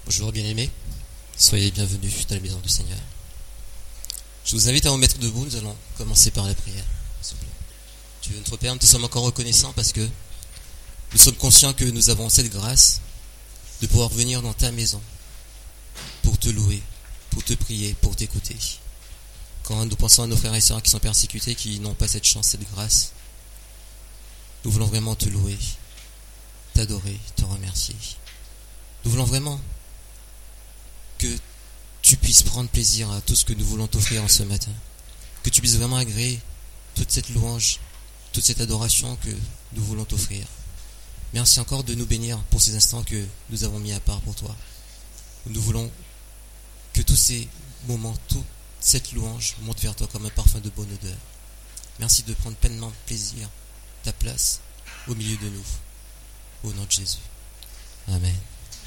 Bonjour bien-aimés, soyez bienvenus dans la maison du Seigneur. Je vous invite à vous mettre debout, nous allons commencer par la prière. S'il vous plaît. Dieu notre Père, nous te sommes encore reconnaissants parce que nous sommes conscients que nous avons cette grâce de pouvoir venir dans ta maison pour te louer, pour te prier, pour t'écouter. Quand nous pensons à nos frères et sœurs qui sont persécutés, qui n'ont pas cette chance, cette grâce, nous voulons vraiment te louer, t'adorer, te remercier. Nous voulons vraiment que tu puisses prendre plaisir à tout ce que nous voulons t'offrir en ce matin. Que tu puisses vraiment agréer toute cette louange, toute cette adoration que nous voulons t'offrir. Merci encore de nous bénir pour ces instants que nous avons mis à part pour toi. Nous voulons que tous ces moments, toute cette louange monte vers toi comme un parfum de bonne odeur. Merci de prendre pleinement plaisir, ta place au milieu de nous. Au nom de Jésus. Amen.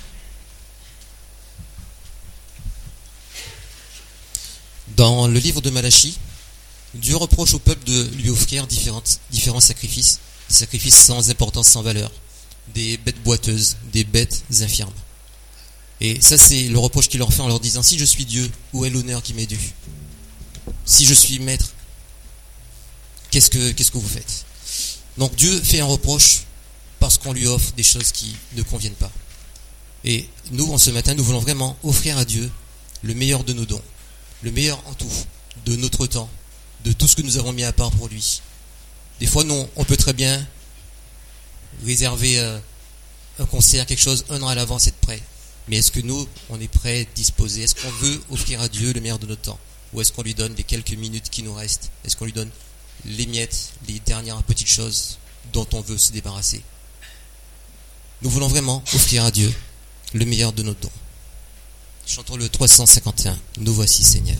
Dans le livre de Malachie, Dieu reproche au peuple de lui offrir différents sacrifices, des sacrifices sans importance, sans valeur, des bêtes boiteuses, des bêtes infirmes. Et ça, c'est le reproche qu'il leur fait en leur disant: si je suis Dieu, où est l'honneur qui m'est dû? Si je suis maître, qu'est-ce que vous faites? Donc Dieu fait un reproche parce qu'on lui offre des choses qui ne conviennent pas. Et nous, en ce matin, nous voulons vraiment offrir à Dieu le meilleur de nos dons, le meilleur en tout, de notre temps, de tout ce que nous avons mis à part pour lui. Des fois, nous, on peut très bien réserver un concert, quelque chose, un an à l'avance, être prêt. Mais est-ce que nous, on est prêt, disposé? Est-ce qu'on veut offrir à Dieu le meilleur de notre temps? Ou est-ce qu'on lui donne les quelques minutes qui nous restent? Est-ce qu'on lui donne les miettes, les dernières petites choses dont on veut se débarrasser? Nous voulons vraiment offrir à Dieu le meilleur de nos dons. Chantons le 351. Nous voici, Seigneur.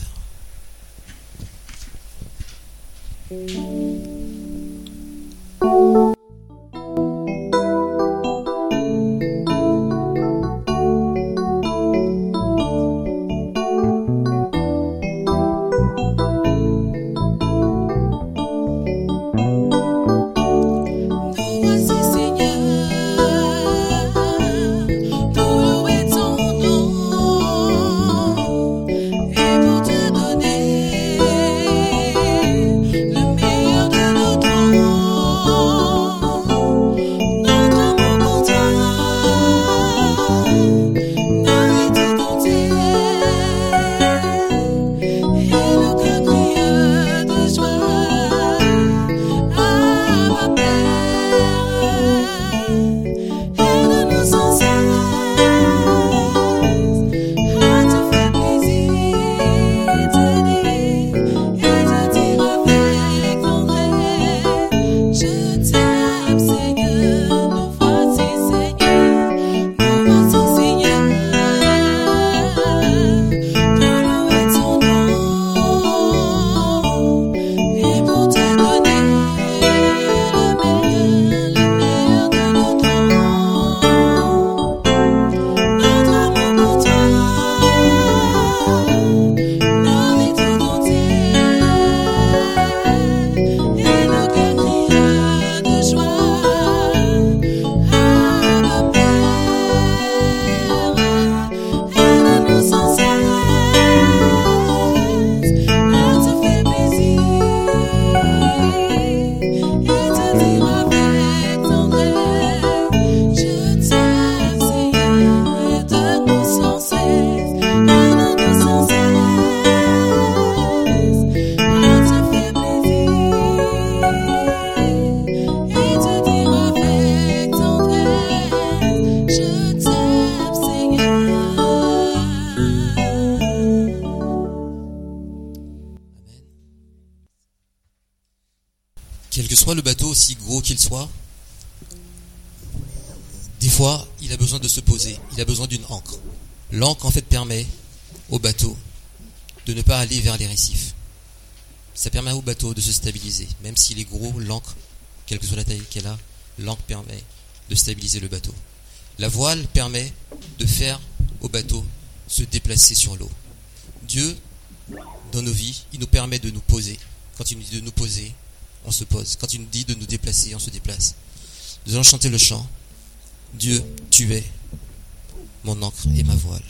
Quel que soit le bateau, aussi gros qu'il soit, des fois, il a besoin de se poser. Il a besoin d'une ancre. L'ancre, en fait, permet au bateau de ne pas aller vers les récifs. Ça permet au bateau de se stabiliser. Même s'il est gros, l'ancre, quelle que soit la taille qu'elle a, l'ancre permet de stabiliser le bateau. La voile permet de faire au bateau se déplacer sur l'eau. Dieu, dans nos vies, il nous permet de nous poser. Quand il nous dit de nous poser, on se pose. Quand il nous dit de nous déplacer, on se déplace. Nous allons chanter le chant. Dieu, tu es mon encre et ma voile.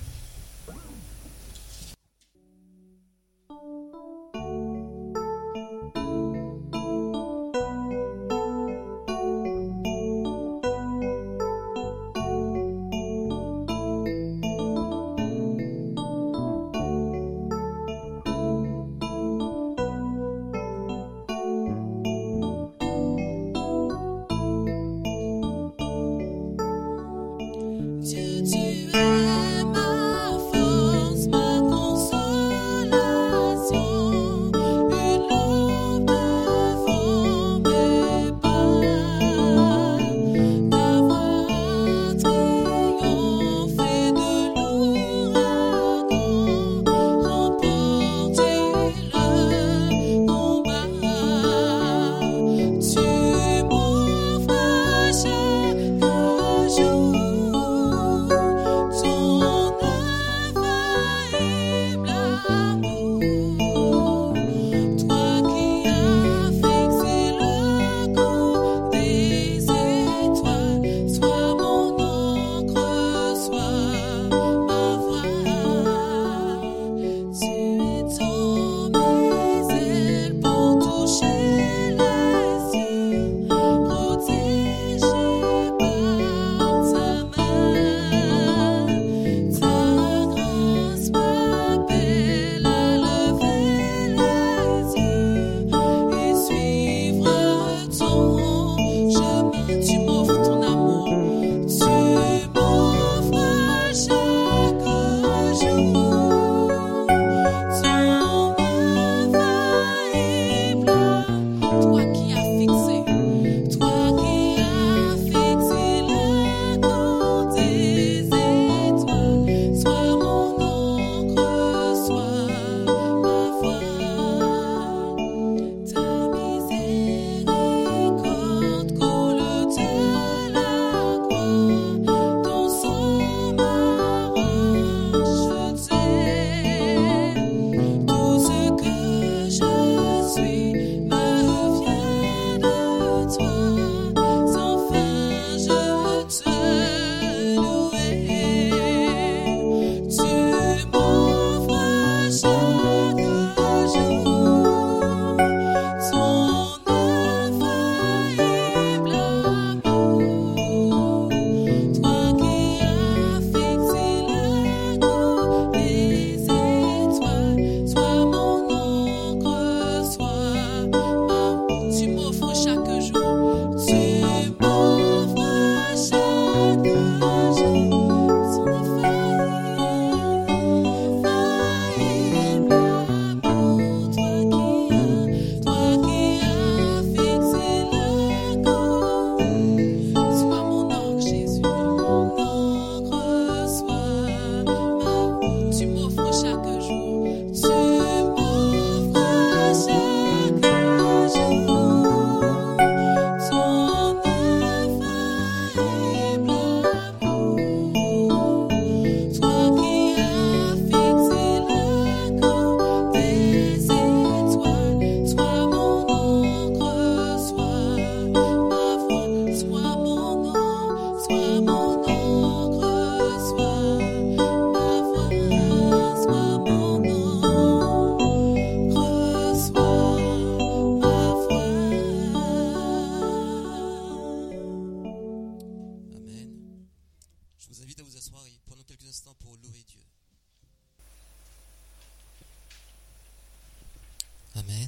Amen.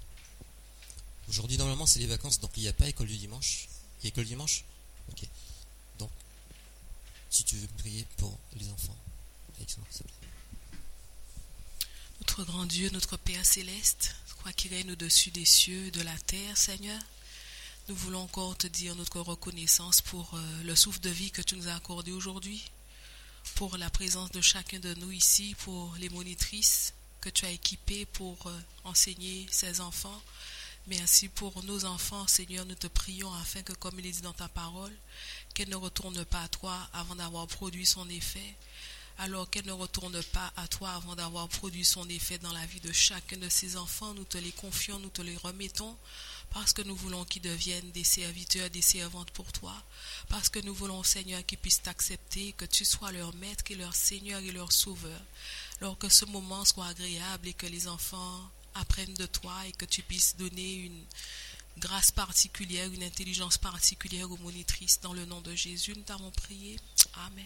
Aujourd'hui, normalement, c'est les vacances, donc il n'y a pas école du dimanche. Il y a école du dimanche ? Ok. Donc, si tu veux prier pour les enfants. Alexandre, s'il te plaît. Notre grand Dieu, notre Père céleste, toi qui règnes au-dessus des cieux et de la terre, Seigneur, nous voulons encore te dire notre reconnaissance pour le souffle de vie que tu nous as accordé aujourd'hui, pour la présence de chacun de nous ici, pour les monitrices que tu as équipées pour enseigner ces enfants, mais ainsi pour nos enfants, Seigneur, nous te prions afin que, comme il est dit dans ta parole, qu'elle ne retourne pas à toi avant d'avoir produit son effet, alors qu'elle ne retourne pas à toi avant d'avoir produit son effet dans la vie de chacun de ces enfants. Nous te les confions, nous te les remettons, parce que nous voulons qu'ils deviennent des serviteurs, des servantes pour toi, parce que nous voulons, Seigneur, qu'ils puissent t'accepter, que tu sois leur maître et leur Seigneur et leur sauveur. Alors que ce moment soit agréable et que les enfants apprennent de toi et que tu puisses donner une grâce particulière, une intelligence particulière aux monitrices. Dans le nom de Jésus, nous t'avons prié. Amen.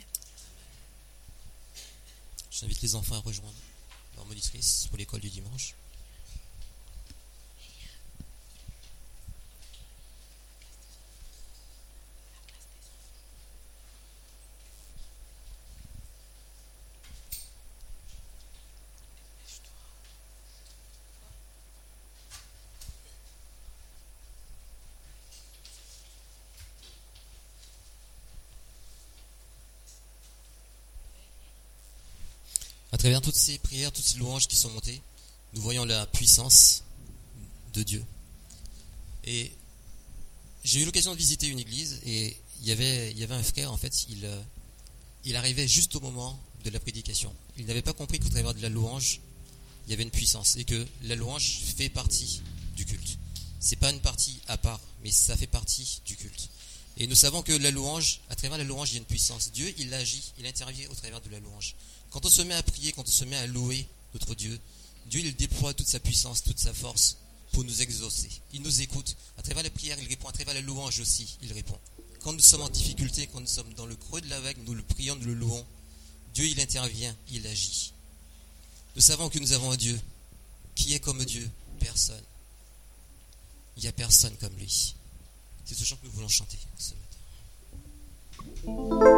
J'invite les enfants à rejoindre leur monitrice pour l'école du dimanche. À travers toutes ces prières, toutes ces louanges qui sont montées, nous voyons la puissance de Dieu. Et j'ai eu l'occasion de visiter une église et il y avait un frère, en fait, il arrivait juste au moment de la prédication. Il n'avait pas compris qu'au travers de la louange, il y avait une puissance et que la louange fait partie du culte. C'est pas une partie à part, mais ça fait partie du culte. Et nous savons que la louange, à travers la louange, il y a une puissance. Dieu, il agit, il intervient au travers de la louange. Quand on se met à prier, quand on se met à louer notre Dieu, Dieu, il déploie toute sa puissance, toute sa force pour nous exaucer. Il nous écoute. À travers la prière, il répond. À travers la louange aussi, il répond. Quand nous sommes en difficulté, quand nous sommes dans le creux de la vague, nous le prions, nous le louons. Dieu, il intervient, il agit. Nous savons que nous avons un Dieu. Qui est comme Dieu? Personne. Il n'y a personne comme lui. C'est ce chant que nous voulons chanter ce matin.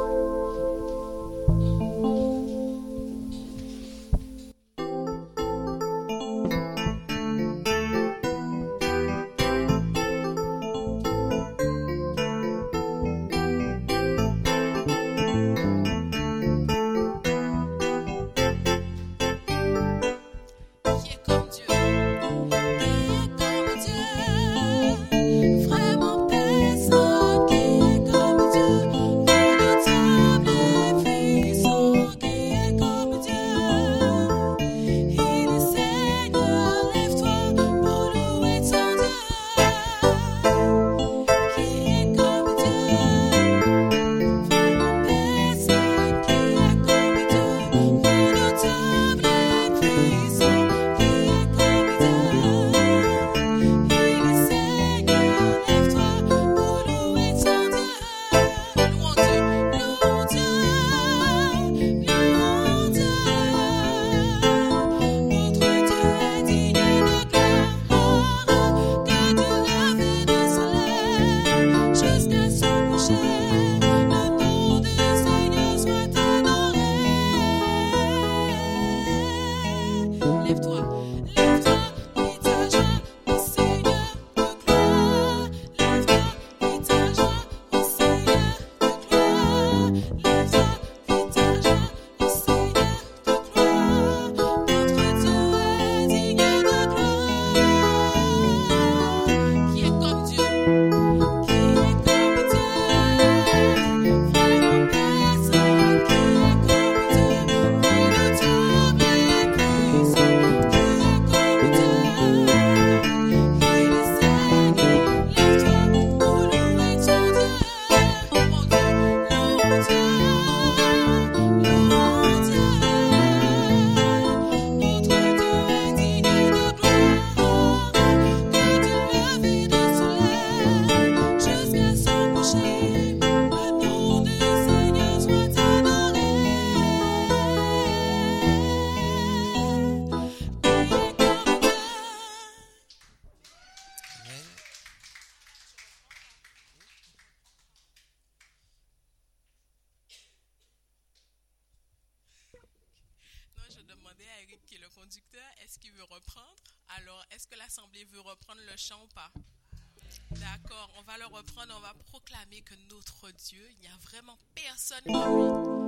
Est-ce qu'il veut reprendre? Alors, est-ce que l'Assemblée veut reprendre le chant ou pas? D'accord, on va le reprendre, on va proclamer que notre Dieu, il n'y a vraiment personne comme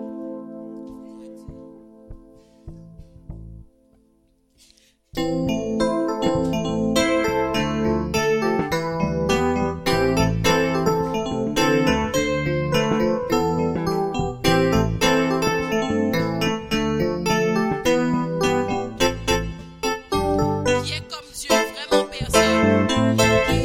lui. Qui est comme Dieu, vraiment personne.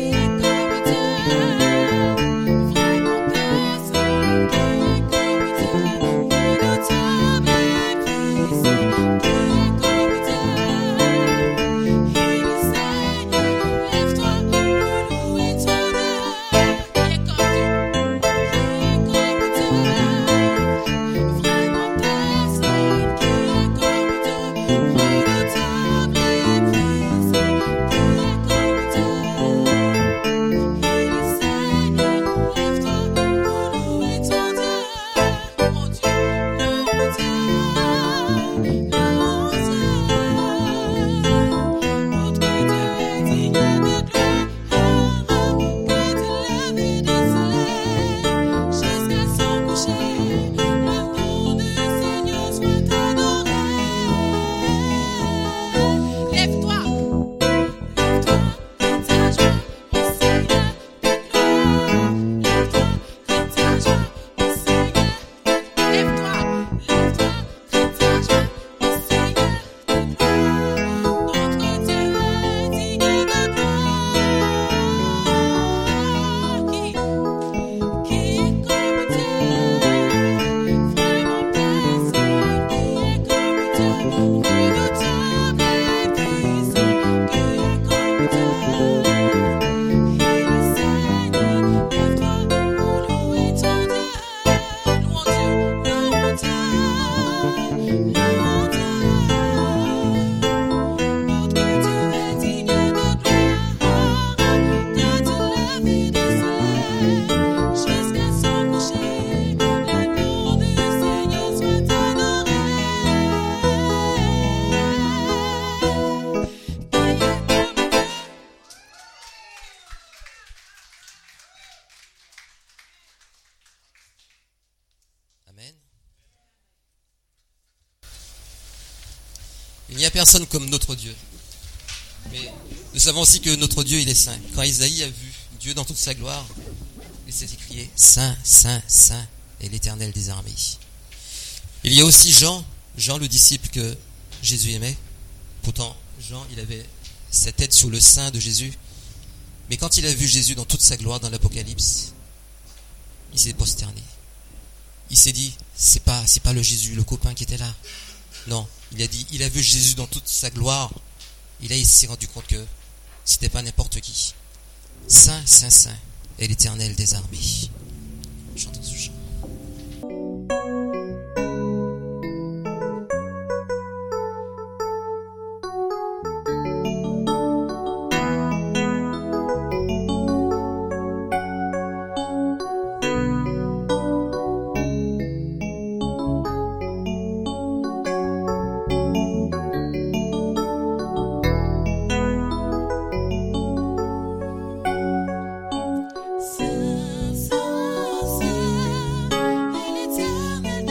Il n'y a personne comme notre Dieu. Mais nous savons aussi que notre Dieu, il est saint. Quand Isaïe a vu Dieu dans toute sa gloire, il s'est écrié « Saint, Saint, Saint est l'Éternel des armées ». Il y a aussi Jean le disciple que Jésus aimait. Pourtant, Jean, il avait sa tête sur le sein de Jésus. Mais quand il a vu Jésus dans toute sa gloire dans l'Apocalypse, il s'est prosterné. Il s'est dit, c'est pas le Jésus, le copain qui était là. Non, il a vu Jésus dans toute sa gloire. Et là, il s'est rendu compte que c'était pas n'importe qui. Saint, Saint, Saint est l'Éternel des armées. Chantons ce chant. Saint, Saint, Saint est l'Éternel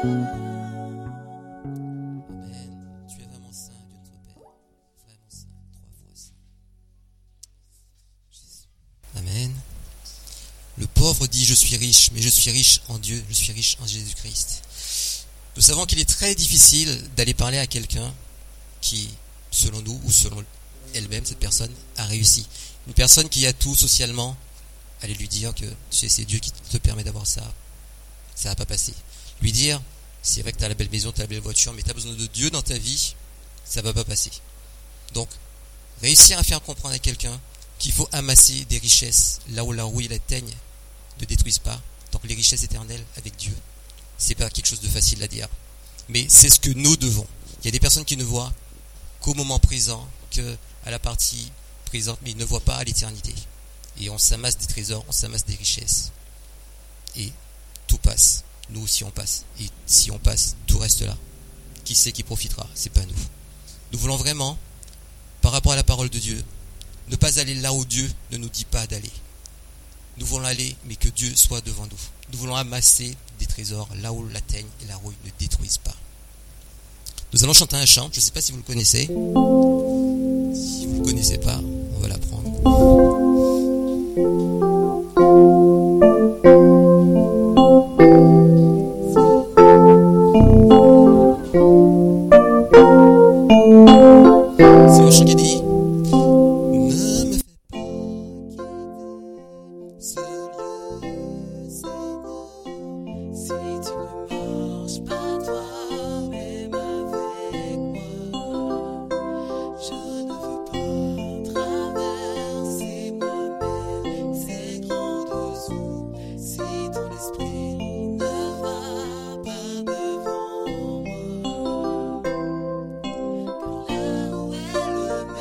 Tu es vraiment saint, Dieu notre Père. Vraiment saint, 3 fois saint. Jésus. Amen. Le pauvre dit, je suis riche, mais je suis riche en Dieu, je suis riche en Jésus-Christ. Nous savons qu'il est très difficile d'aller parler à quelqu'un qui, selon nous, ou selon elle-même, cette personne a réussi. Une personne qui a tout socialement, aller lui dire que c'est Dieu qui te permet d'avoir ça, ça va pas passer. Lui dire, c'est vrai que tu as la belle maison, tu as la belle voiture, mais tu as besoin de Dieu dans ta vie, ça va pas passer. Donc, réussir à faire comprendre à quelqu'un qu'il faut amasser des richesses là où la rouille et la teigne ne détruisent pas. Donc les richesses éternelles avec Dieu, c'est pas quelque chose de facile à dire. Mais c'est ce que nous devons. Il y a des personnes qui ne voient qu'au moment présent, qu'à la partie présente, mais ils ne voient pas à l'éternité. Et on s'amasse des trésors, on s'amasse des richesses. Et tout passe. Nous aussi on passe. Et si on passe, tout reste là. Qui c'est qui profitera? C'est pas nous. Nous voulons vraiment, par rapport à la parole de Dieu, ne pas aller là où Dieu ne nous dit pas d'aller. Nous voulons aller, mais que Dieu soit devant nous. Nous voulons amasser des trésors là où la teigne et la rouille ne détruisent pas. Nous allons chanter un chant, je ne sais pas si vous le connaissez. Si vous ne le connaissez pas, on va l'apprendre. C'est un chant qui dit: ne me fais pas quitter ce lieu, Seigneur, si tu ne marches pas toi-même avec moi. Je ne veux pas traverser moi-même ces grandes eaux, si ton esprit ne va pas devant moi. Car là où est le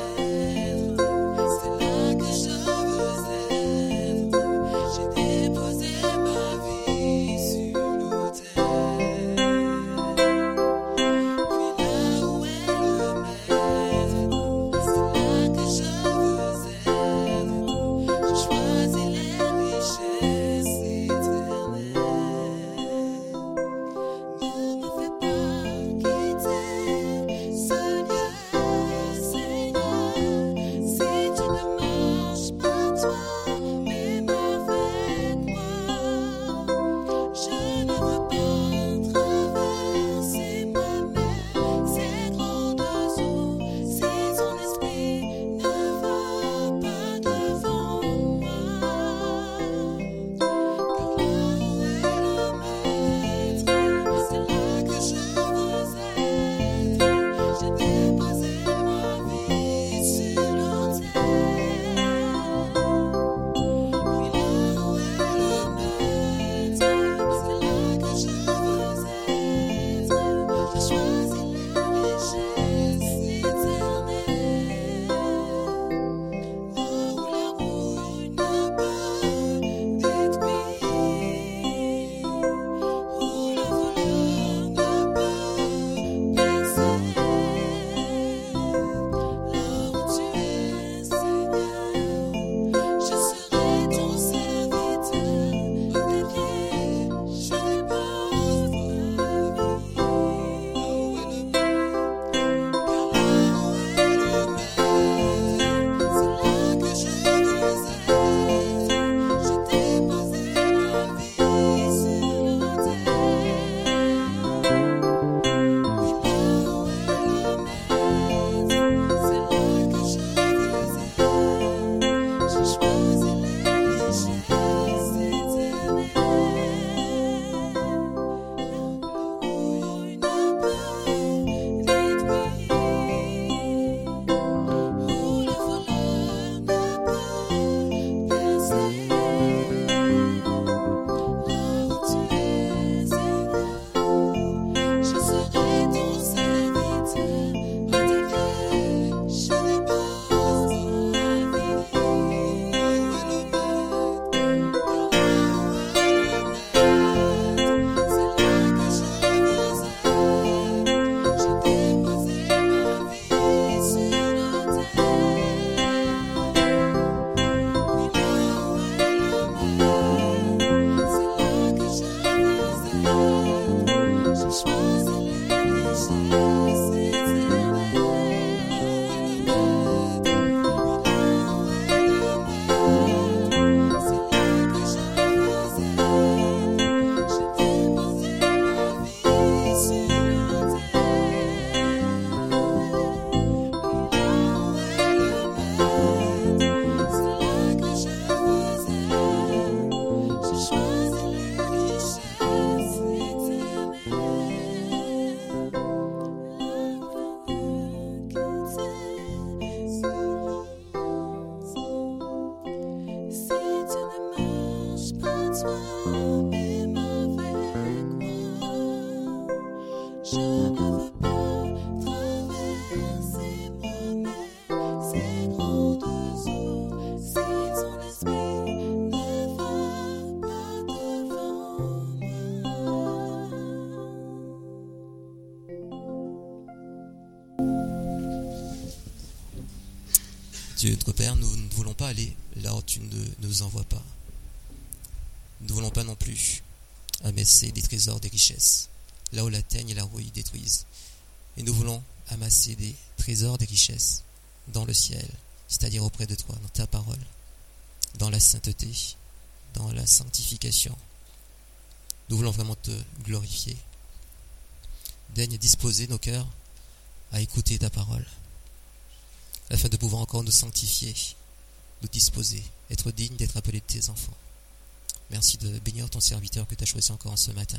Dieu, notre Père, nous ne voulons pas aller là où tu ne nous envoies pas. Nous ne voulons pas non plus amasser des trésors, des richesses, là où la teigne et la rouille détruisent. Et nous voulons amasser des trésors, des richesses dans le ciel, c'est-à-dire auprès de toi, dans ta parole, dans la sainteté, dans la sanctification. Nous voulons vraiment te glorifier. Daigne disposer nos cœurs à écouter ta parole, afin de pouvoir encore nous sanctifier, nous disposer, être dignes d'être appelés de tes enfants. Merci de bénir ton serviteur que tu as choisi encore en ce matin.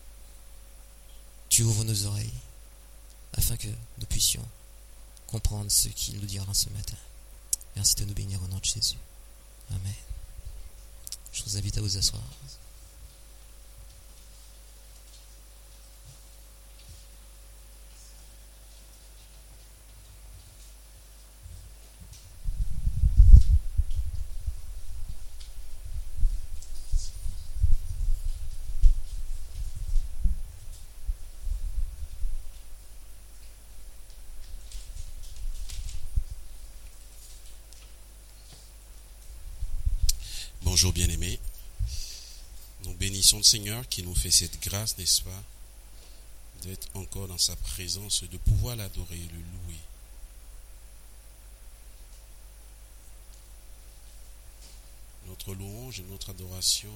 Tu ouvres nos oreilles, afin que nous puissions comprendre ce qu'il nous dira ce matin. Merci de nous bénir au nom de Jésus. Amen. Je vous invite à vous asseoir. Bonjour bien-aimés, nous bénissons le Seigneur qui nous fait cette grâce, n'est-ce pas, d'être encore dans sa présence, de pouvoir l'adorer et le louer. Notre louange et notre adoration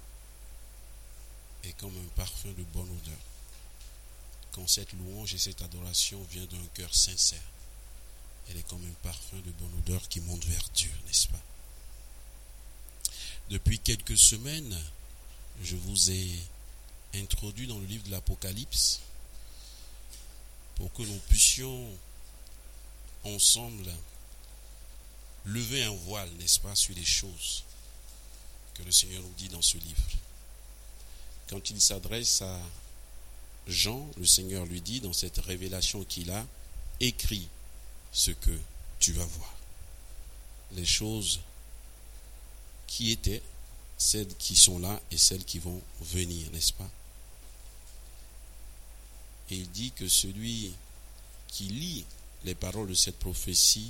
est comme un parfum de bonne odeur. Quand cette louange et cette adoration vient d'un cœur sincère, elle est comme un parfum de bonne odeur qui monte vers Dieu, n'est-ce pas? Depuis quelques semaines, je vous ai introduit dans le livre de l'Apocalypse pour que nous puissions ensemble lever un voile, n'est-ce pas, sur les choses que le Seigneur nous dit dans ce livre. Quand il s'adresse à Jean, le Seigneur lui dit dans cette révélation qu'il a, écris ce que tu vas voir. Les choses qui étaient, celles qui sont là et celles qui vont venir, n'est-ce pas? Et il dit que celui qui lit les paroles de cette prophétie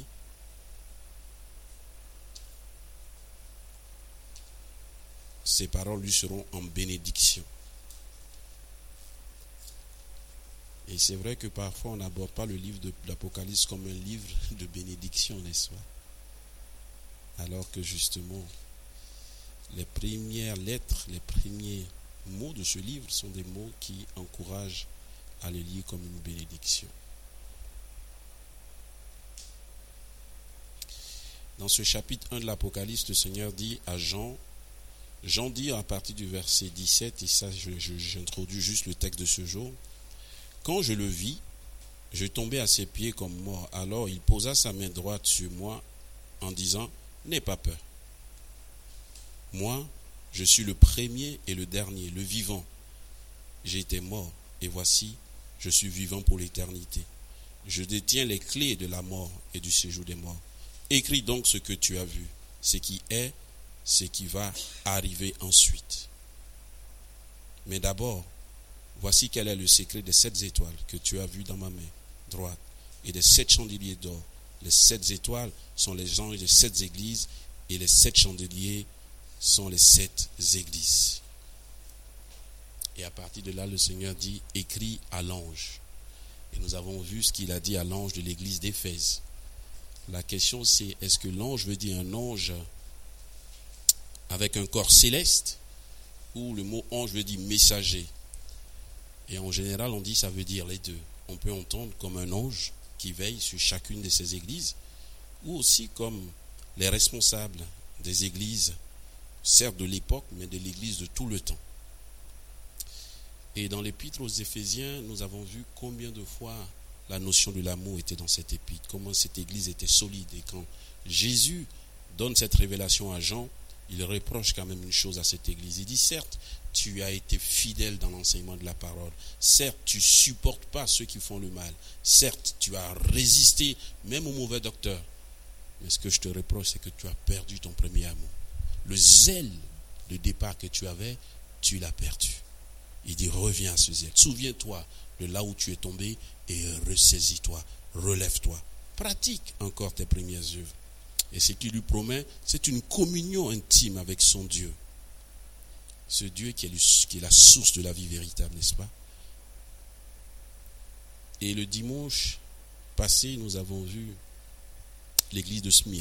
ces paroles lui seront en bénédiction. Et c'est vrai que parfois on n'aborde pas le livre de l'Apocalypse comme un livre de bénédiction, n'est-ce pas? Alors que justement, les premières lettres, les premiers mots de ce livre sont des mots qui encouragent à le lire comme une bénédiction. Dans ce chapitre 1 de l'Apocalypse, le Seigneur dit à Jean dit à partir du verset 17, et ça j'introduis juste le texte de ce jour, « Quand je le vis, je tombais à ses pieds comme mort. Alors il posa sa main droite sur moi en disant, « N'aie pas peur. Moi, je suis le premier et le dernier, le vivant. J'étais mort, et voici, je suis vivant pour l'éternité. Je détiens les clés de la mort et du séjour des morts. Écris donc ce que tu as vu, ce qui est, ce qui va arriver ensuite. Mais d'abord, voici quel est le secret des 7 étoiles que tu as vues dans ma main droite et des 7 chandeliers d'or. Les 7 étoiles sont les anges des 7 églises et les 7 chandeliers sont les 7 églises. » Et à partir de là, le Seigneur dit, écris à l'ange. Et nous avons vu ce qu'il a dit à l'ange de l'église d'Éphèse. La question c'est, est-ce que l'ange veut dire un ange avec un corps céleste, ou le mot ange veut dire messager? Et en général, on dit ça veut dire les deux. On peut entendre comme un ange qui veille sur chacune de ces églises, ou aussi comme les responsables des églises, certes de l'époque, mais de l'église de tout le temps. Et dans l'épître aux Éphésiens, nous avons vu combien de fois la notion de l'amour était dans cette épître, comment cette église était solide. Et quand Jésus donne cette révélation à Jean, il reproche quand même une chose à cette église. Il dit, certes, tu as été fidèle dans l'enseignement de la parole. Certes, tu ne supportes pas ceux qui font le mal. Certes, tu as résisté même aux mauvais docteurs. Mais ce que je te reproche, c'est que tu as perdu ton premier amour. Le zèle de départ que tu avais, tu l'as perdu. Il dit, reviens à ce zèle. Souviens-toi de là où tu es tombé et ressaisis-toi, relève-toi. Pratique encore tes premières œuvres. Et ce qu'il lui promet, c'est une communion intime avec son Dieu. Ce Dieu qui est la source de la vie véritable, n'est-ce pas? Et le dimanche passé, nous avons vu l'église de Smyrne.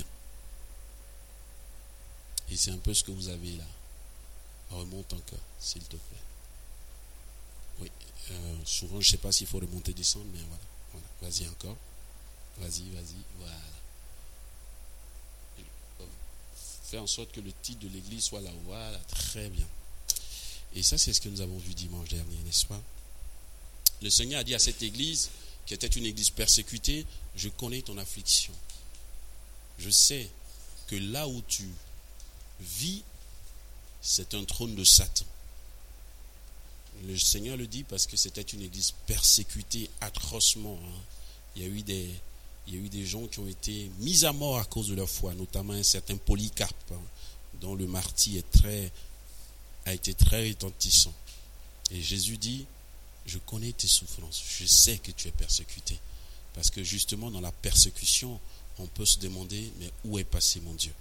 Et c'est un peu ce que vous avez là. Remonte encore, s'il te plaît. Oui, souvent je ne sais pas s'il faut remonter, descendre, mais voilà. Vas-y encore. Vas-y, voilà. Fais en sorte que le titre de l'église soit là. Voilà, très bien. Et ça, c'est ce que nous avons vu dimanche dernier, n'est-ce pas? Le Seigneur a dit à cette église, qui était une église persécutée, je connais ton affliction. Je sais que là où tu vis, c'est un trône de Satan. Le Seigneur le dit parce que c'était une église persécutée atrocement. Il y a eu des gens qui ont été mis à mort à cause de leur foi, notamment un certain Polycarpe, dont le martyre a été très retentissant. Et Jésus dit, je connais tes souffrances, je sais que tu es persécuté. Parce que justement dans la persécution, on peut se demander, mais où est passé mon Dieu?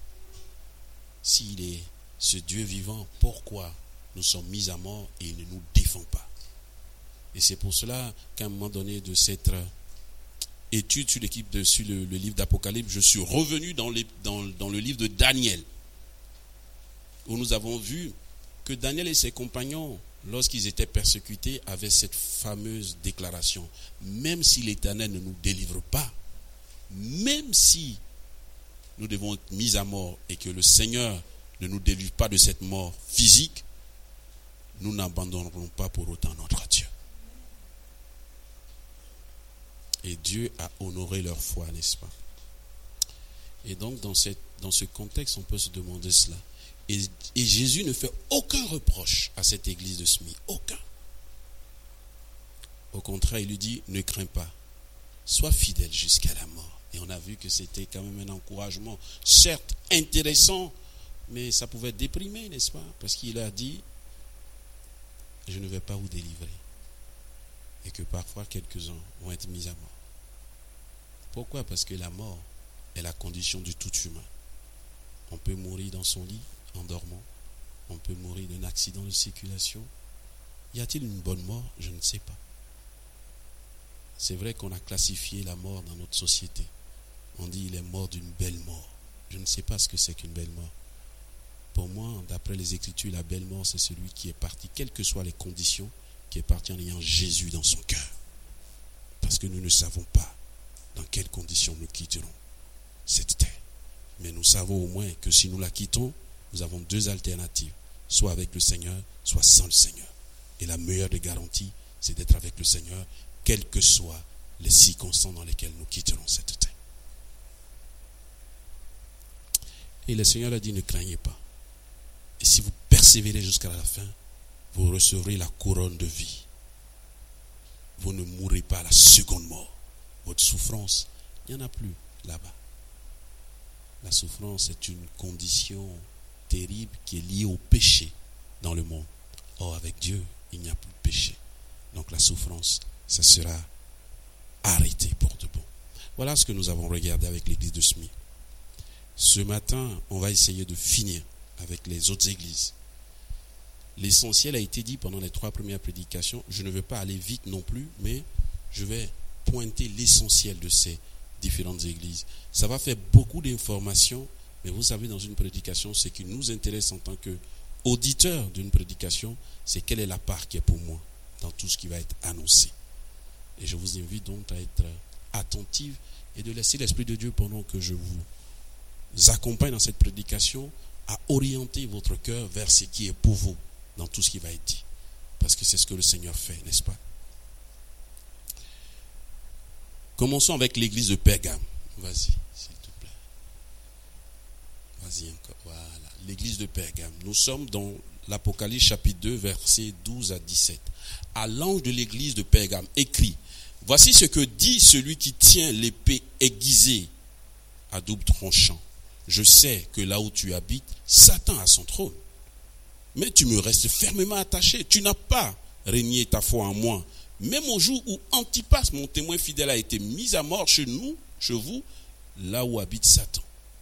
S'il est ce Dieu vivant, pourquoi nous sommes mis à mort et il ne nous défend pas? Et c'est pour cela qu'à un moment donné de cette étude sur le livre d'Apocalypse, je suis revenu dans le livre de Daniel, où nous avons vu que Daniel et ses compagnons, lorsqu'ils étaient persécutés, avaient cette fameuse déclaration: même si l'Éternel ne nous délivre pas, même si nous devons être mis à mort et que le Seigneur ne nous délivre pas de cette mort physique, nous n'abandonnerons pas pour autant notre Dieu. Et Dieu a honoré leur foi, n'est-ce pas? Et donc dans ce contexte, on peut se demander cela. Et Jésus ne fait aucun reproche à cette église de Smyrne, aucun. Au contraire, il lui dit, ne crains pas, sois fidèle jusqu'à la mort. Et on a vu que c'était quand même un encouragement, certes intéressant, mais ça pouvait déprimer, n'est-ce pas? Parce qu'il a dit, je ne vais pas vous délivrer. Et que parfois quelques-uns vont être mis à mort. Pourquoi? Parce que la mort est la condition de tout humain. On peut mourir dans son lit en dormant. On peut mourir d'un accident de circulation. Y a-t-il une bonne mort? Je ne sais pas. C'est vrai qu'on a classifié la mort dans notre société. On dit il est mort d'une belle mort. Je ne sais pas ce que c'est qu'une belle mort. Pour moi, d'après les Écritures, la belle mort, c'est celui qui est parti, quelles que soient les conditions, qui est parti en ayant Jésus dans son cœur. Parce que nous ne savons pas dans quelles conditions nous quitterons cette terre. Mais nous savons au moins que si nous la quittons, nous avons deux alternatives. Soit avec le Seigneur, soit sans le Seigneur. Et la meilleure des garanties, c'est d'être avec le Seigneur, quelles que soient les circonstances dans lesquelles nous quitterons cette terre. Et le Seigneur a dit, ne craignez pas. Et si vous persévérez jusqu'à la fin, vous recevrez la couronne de vie. Vous ne mourrez pas à la seconde mort. Votre souffrance, il n'y en a plus là-bas. La souffrance est une condition terrible qui est liée au péché dans le monde. Or, avec Dieu, il n'y a plus de péché. Donc la souffrance, ça sera arrêté pour de bon. Voilà ce que nous avons regardé avec l'église de Smyrne. Ce matin, on va essayer de finir avec les autres églises. L'essentiel a été dit pendant les 3 premières prédications. Je ne veux pas aller vite non plus, mais je vais pointer l'essentiel de ces différentes églises. Ça va faire beaucoup d'informations, mais vous savez, dans une prédication, ce qui nous intéresse en tant qu'auditeurs d'une prédication, c'est quelle est la part qui est pour moi dans tout ce qui va être annoncé. Et je vous invite donc à être attentifs et de laisser l'Esprit de Dieu, pendant que je vous accompagne dans cette prédication, à orienter votre cœur vers ce qui est pour vous dans tout ce qui va être dit. Parce que c'est ce que le Seigneur fait, n'est-ce pas? Commençons avec l'église de Pergame. Vas-y, s'il te plaît. Vas-y encore. Voilà. L'église de Pergame. Nous sommes dans l'Apocalypse chapitre 2, versets 12 à 17. À l'ange de l'église de Pergame, écrit: voici ce que dit celui qui tient l'épée aiguisée à double tranchant. Je sais que là où tu habites, Satan a son trône. Mais tu me restes fermement attaché. Tu n'as pas renié ta foi en moi. Même au jour où Antipas, mon témoin fidèle, a été mis à mort chez vous, là où habite Satan.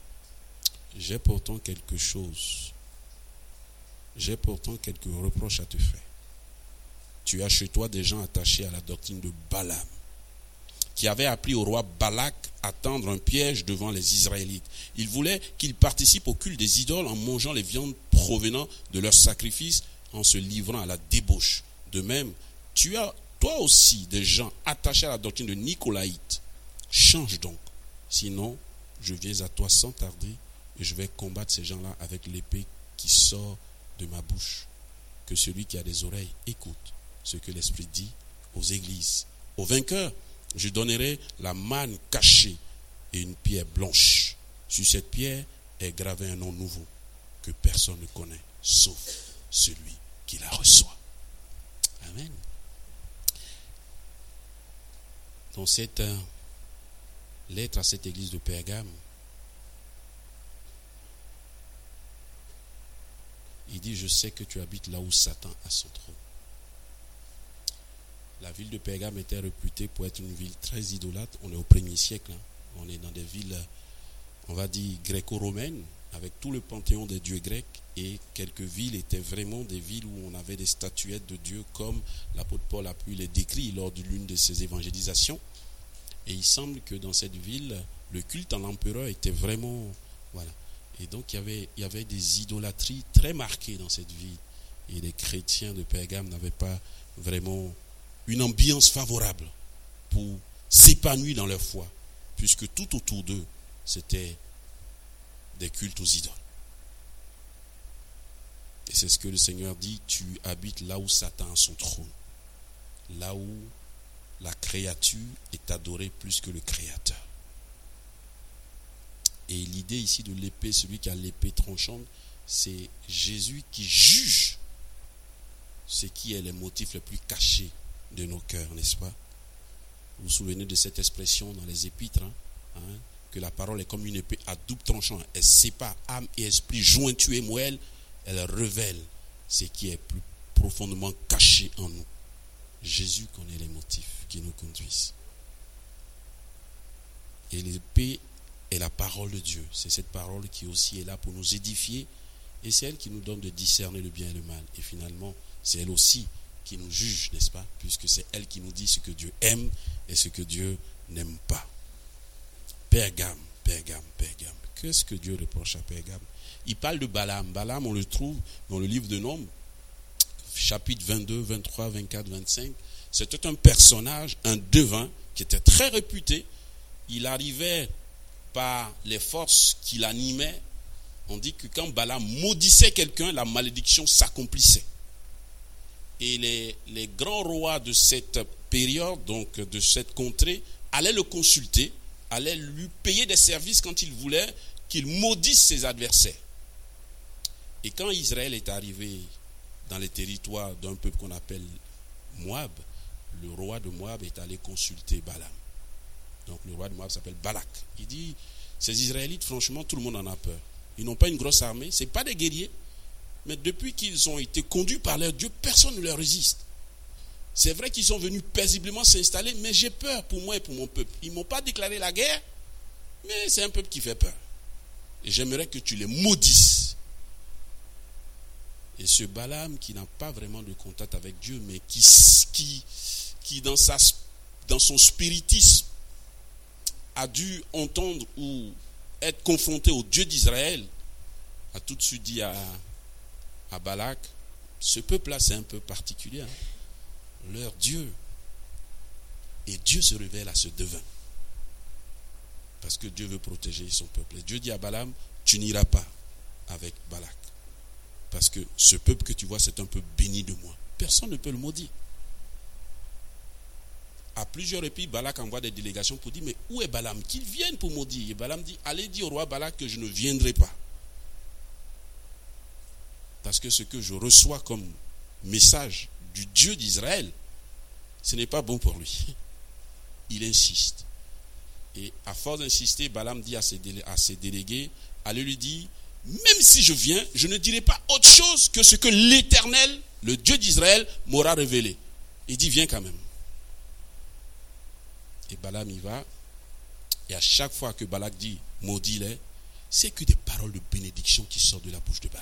j'ai pourtant quelque chose. J'ai pourtant quelques reproches à te faire. Tu as chez toi des gens attachés à la doctrine de Balaam, qui avait appris au roi Balak à tendre un piège devant les Israélites. Il voulait qu'ils participent au culte des idoles en mangeant les viandes provenant de leurs sacrifices, en se livrant à la débauche. De même, tu as toi aussi des gens attachés à la doctrine de Nicolaïtes. Change donc, sinon je viens à toi sans tarder et je vais combattre ces gens-là avec l'épée qui sort de ma bouche. Que celui qui a des oreilles écoute ce que l'Esprit dit aux églises. Au vainqueur, je donnerai la manne cachée et une pierre blanche. Sur cette pierre est gravé un nom nouveau que personne ne connaît, sauf celui qui la reçoit. Amen. Dans cette lettre à cette église de Pergame, il dit, je sais que tu habites là où Satan a son trône. La ville de Pergame était réputée pour être une ville très idolâtre. On est au 1er siècle. On est dans des villes, on va dire, gréco-romaines, avec tout le panthéon des dieux grecs. Et quelques villes étaient vraiment des villes où on avait des statuettes de Dieu, comme l'apôtre Paul a pu les décrire lors de l'une de ses évangélisations. Et il semble que dans cette ville, le culte à l'empereur était vraiment... Voilà. Et donc il y avait des idolâtries très marquées dans cette ville. Et les chrétiens de Pergame n'avaient pas vraiment une ambiance favorable pour s'épanouir dans leur foi, puisque tout autour d'eux, c'était des cultes aux idoles. Et c'est ce que le Seigneur dit, tu habites là où Satan a son trône, là où la créature est adorée plus que le Créateur. Et l'idée ici de l'épée, celui qui a l'épée tranchante, c'est Jésus qui juge ce qui est les motifs les plus cachés de nos cœurs, n'est-ce pas? Vous vous souvenez de cette expression dans les épîtres, que la parole est comme une épée à double tranchant. Elle sépare âme et esprit, jointure et moelle. Elle révèle ce qui est plus profondément caché en nous. Jésus connaît les motifs qui nous conduisent. Et l'épée est la parole de Dieu. C'est cette parole qui aussi est là pour nous édifier. Et c'est elle qui nous donne de discerner le bien et le mal. Et finalement, c'est elle aussi qui nous juge, n'est-ce pas? Puisque c'est elle qui nous dit ce que Dieu aime et ce que Dieu n'aime pas. Pergame. Qu'est-ce que Dieu reproche à Pergame? Il parle de Balaam. Balaam, on le trouve dans le livre de Nombres, chapitre 22, 23, 24, 25. C'était un personnage, un devin, qui était très réputé. Il arrivait par les forces qui l'animaient. On dit que quand Balaam maudissait quelqu'un, la malédiction s'accomplissait. Et les grands rois de cette période, donc de cette contrée, allaient le consulter, allaient lui payer des services quand il voulait qu'il maudisse ses adversaires. Et quand Israël est arrivé dans les territoires d'un peuple qu'on appelle Moab, le roi de Moab est allé consulter Balaam. Donc le roi de Moab s'appelle Balak. Il dit, ces Israélites, franchement, tout le monde en a peur. Ils n'ont pas une grosse armée, ce n'est pas des guerriers. Mais depuis qu'ils ont été conduits par leur Dieu, personne ne leur résiste. C'est vrai qu'ils sont venus paisiblement s'installer, mais j'ai peur pour moi et pour mon peuple. Ils ne m'ont pas déclaré la guerre, mais c'est un peuple qui fait peur. Et j'aimerais que tu les maudisses. Et ce Balaam qui n'a pas vraiment de contact avec Dieu, mais qui dans son spiritisme a dû entendre ou être confronté au Dieu d'Israël, a tout de suite dit à Balak, ce peuple-là c'est un peu particulier, leur Dieu. Et Dieu se révèle à ce devin. Parce que Dieu veut protéger son peuple. Et Dieu dit à Balaam, tu n'iras pas avec Balak. Parce que ce peuple que tu vois, c'est un peuple béni de moi. Personne ne peut le maudire. À plusieurs reprises, Balak envoie des délégations pour dire, mais où est Balaam? Qu'il vienne pour maudire. Et Balaam dit, allez dire au roi Balak que je ne viendrai pas. Parce que ce que je reçois comme message du Dieu d'Israël, ce n'est pas bon pour lui. Il insiste. Et à force d'insister, Balaam dit à ses délégués, allez lui dire, même si je viens, je ne dirai pas autre chose que ce que l'Éternel, le Dieu d'Israël, m'aura révélé. Il dit, viens quand même. Et Balaam y va. Et à chaque fois que Balak dit, maudis-les, c'est que des paroles parole de bénédiction qui sort de la bouche de Balaam.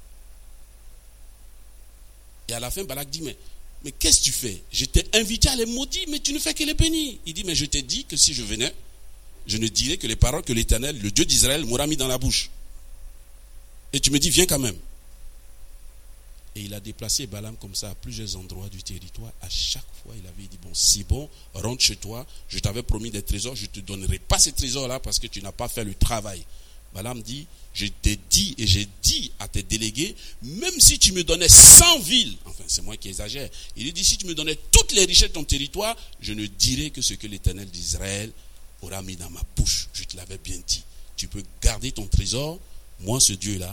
Et à la fin, Balak dit, mais qu'est-ce que tu fais? Je t'ai invité à les maudire, mais tu ne fais que les bénir. Il dit, mais je t'ai dit que si je venais, je ne dirais que les paroles que l'Éternel, le Dieu d'Israël, m'aura mis dans la bouche. Et tu me dis, viens quand même. Et il a déplacé Balaam comme ça à plusieurs endroits du territoire. À chaque fois, il avait dit, bon, c'est bon, rentre chez toi. Je t'avais promis des trésors, je ne te donnerai pas ces trésors-là parce que tu n'as pas fait le travail. Balaam dit, je t'ai dit et j'ai dit à tes délégués, même si tu me donnais 100 villes, enfin c'est moi qui exagère, il dit, si tu me donnais toutes les richesses de ton territoire, je ne dirais que ce que l'Éternel d'Israël aura mis dans ma bouche. Je te l'avais bien dit. Tu peux garder ton trésor, moi ce Dieu-là,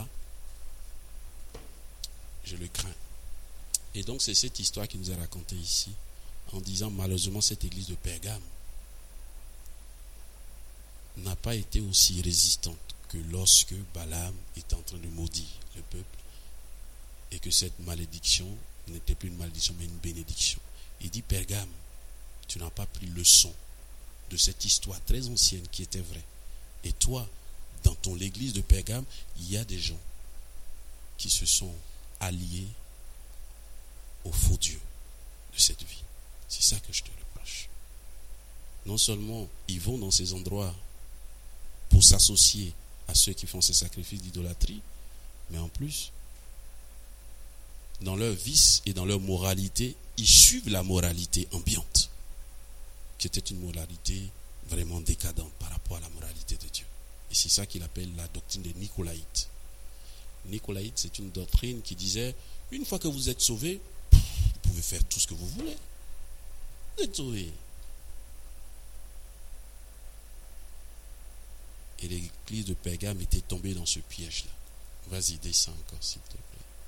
je le crains. Et donc c'est cette histoire qui nous est racontée ici, en disant malheureusement cette église de Pergame n'a pas été aussi résistante que lorsque Balaam était en train de maudire le peuple et que cette malédiction n'était plus une malédiction mais une bénédiction. Il dit, Pergame, tu n'as pas pris leçon de cette histoire très ancienne qui était vraie. Et toi, dans ton église de Pergame, il y a des gens qui se sont alliés au faux Dieu de cette vie. C'est ça que je te reproche. Non seulement ils vont dans ces endroits pour s'associer à ceux qui font ces sacrifices d'idolâtrie, mais en plus, dans leur vice et dans leur moralité, ils suivent la moralité ambiante, qui était une moralité vraiment décadente par rapport à la moralité de Dieu. Et c'est ça qu'il appelle la doctrine des Nicolaïtes. Nicolaïte, c'est une doctrine qui disait, une fois que vous êtes sauvés, vous pouvez faire tout ce que vous voulez. Vous êtes sauvés. Et l'église de Pergame était tombée dans ce piège-là. Vas-y, descends encore, s'il te plaît.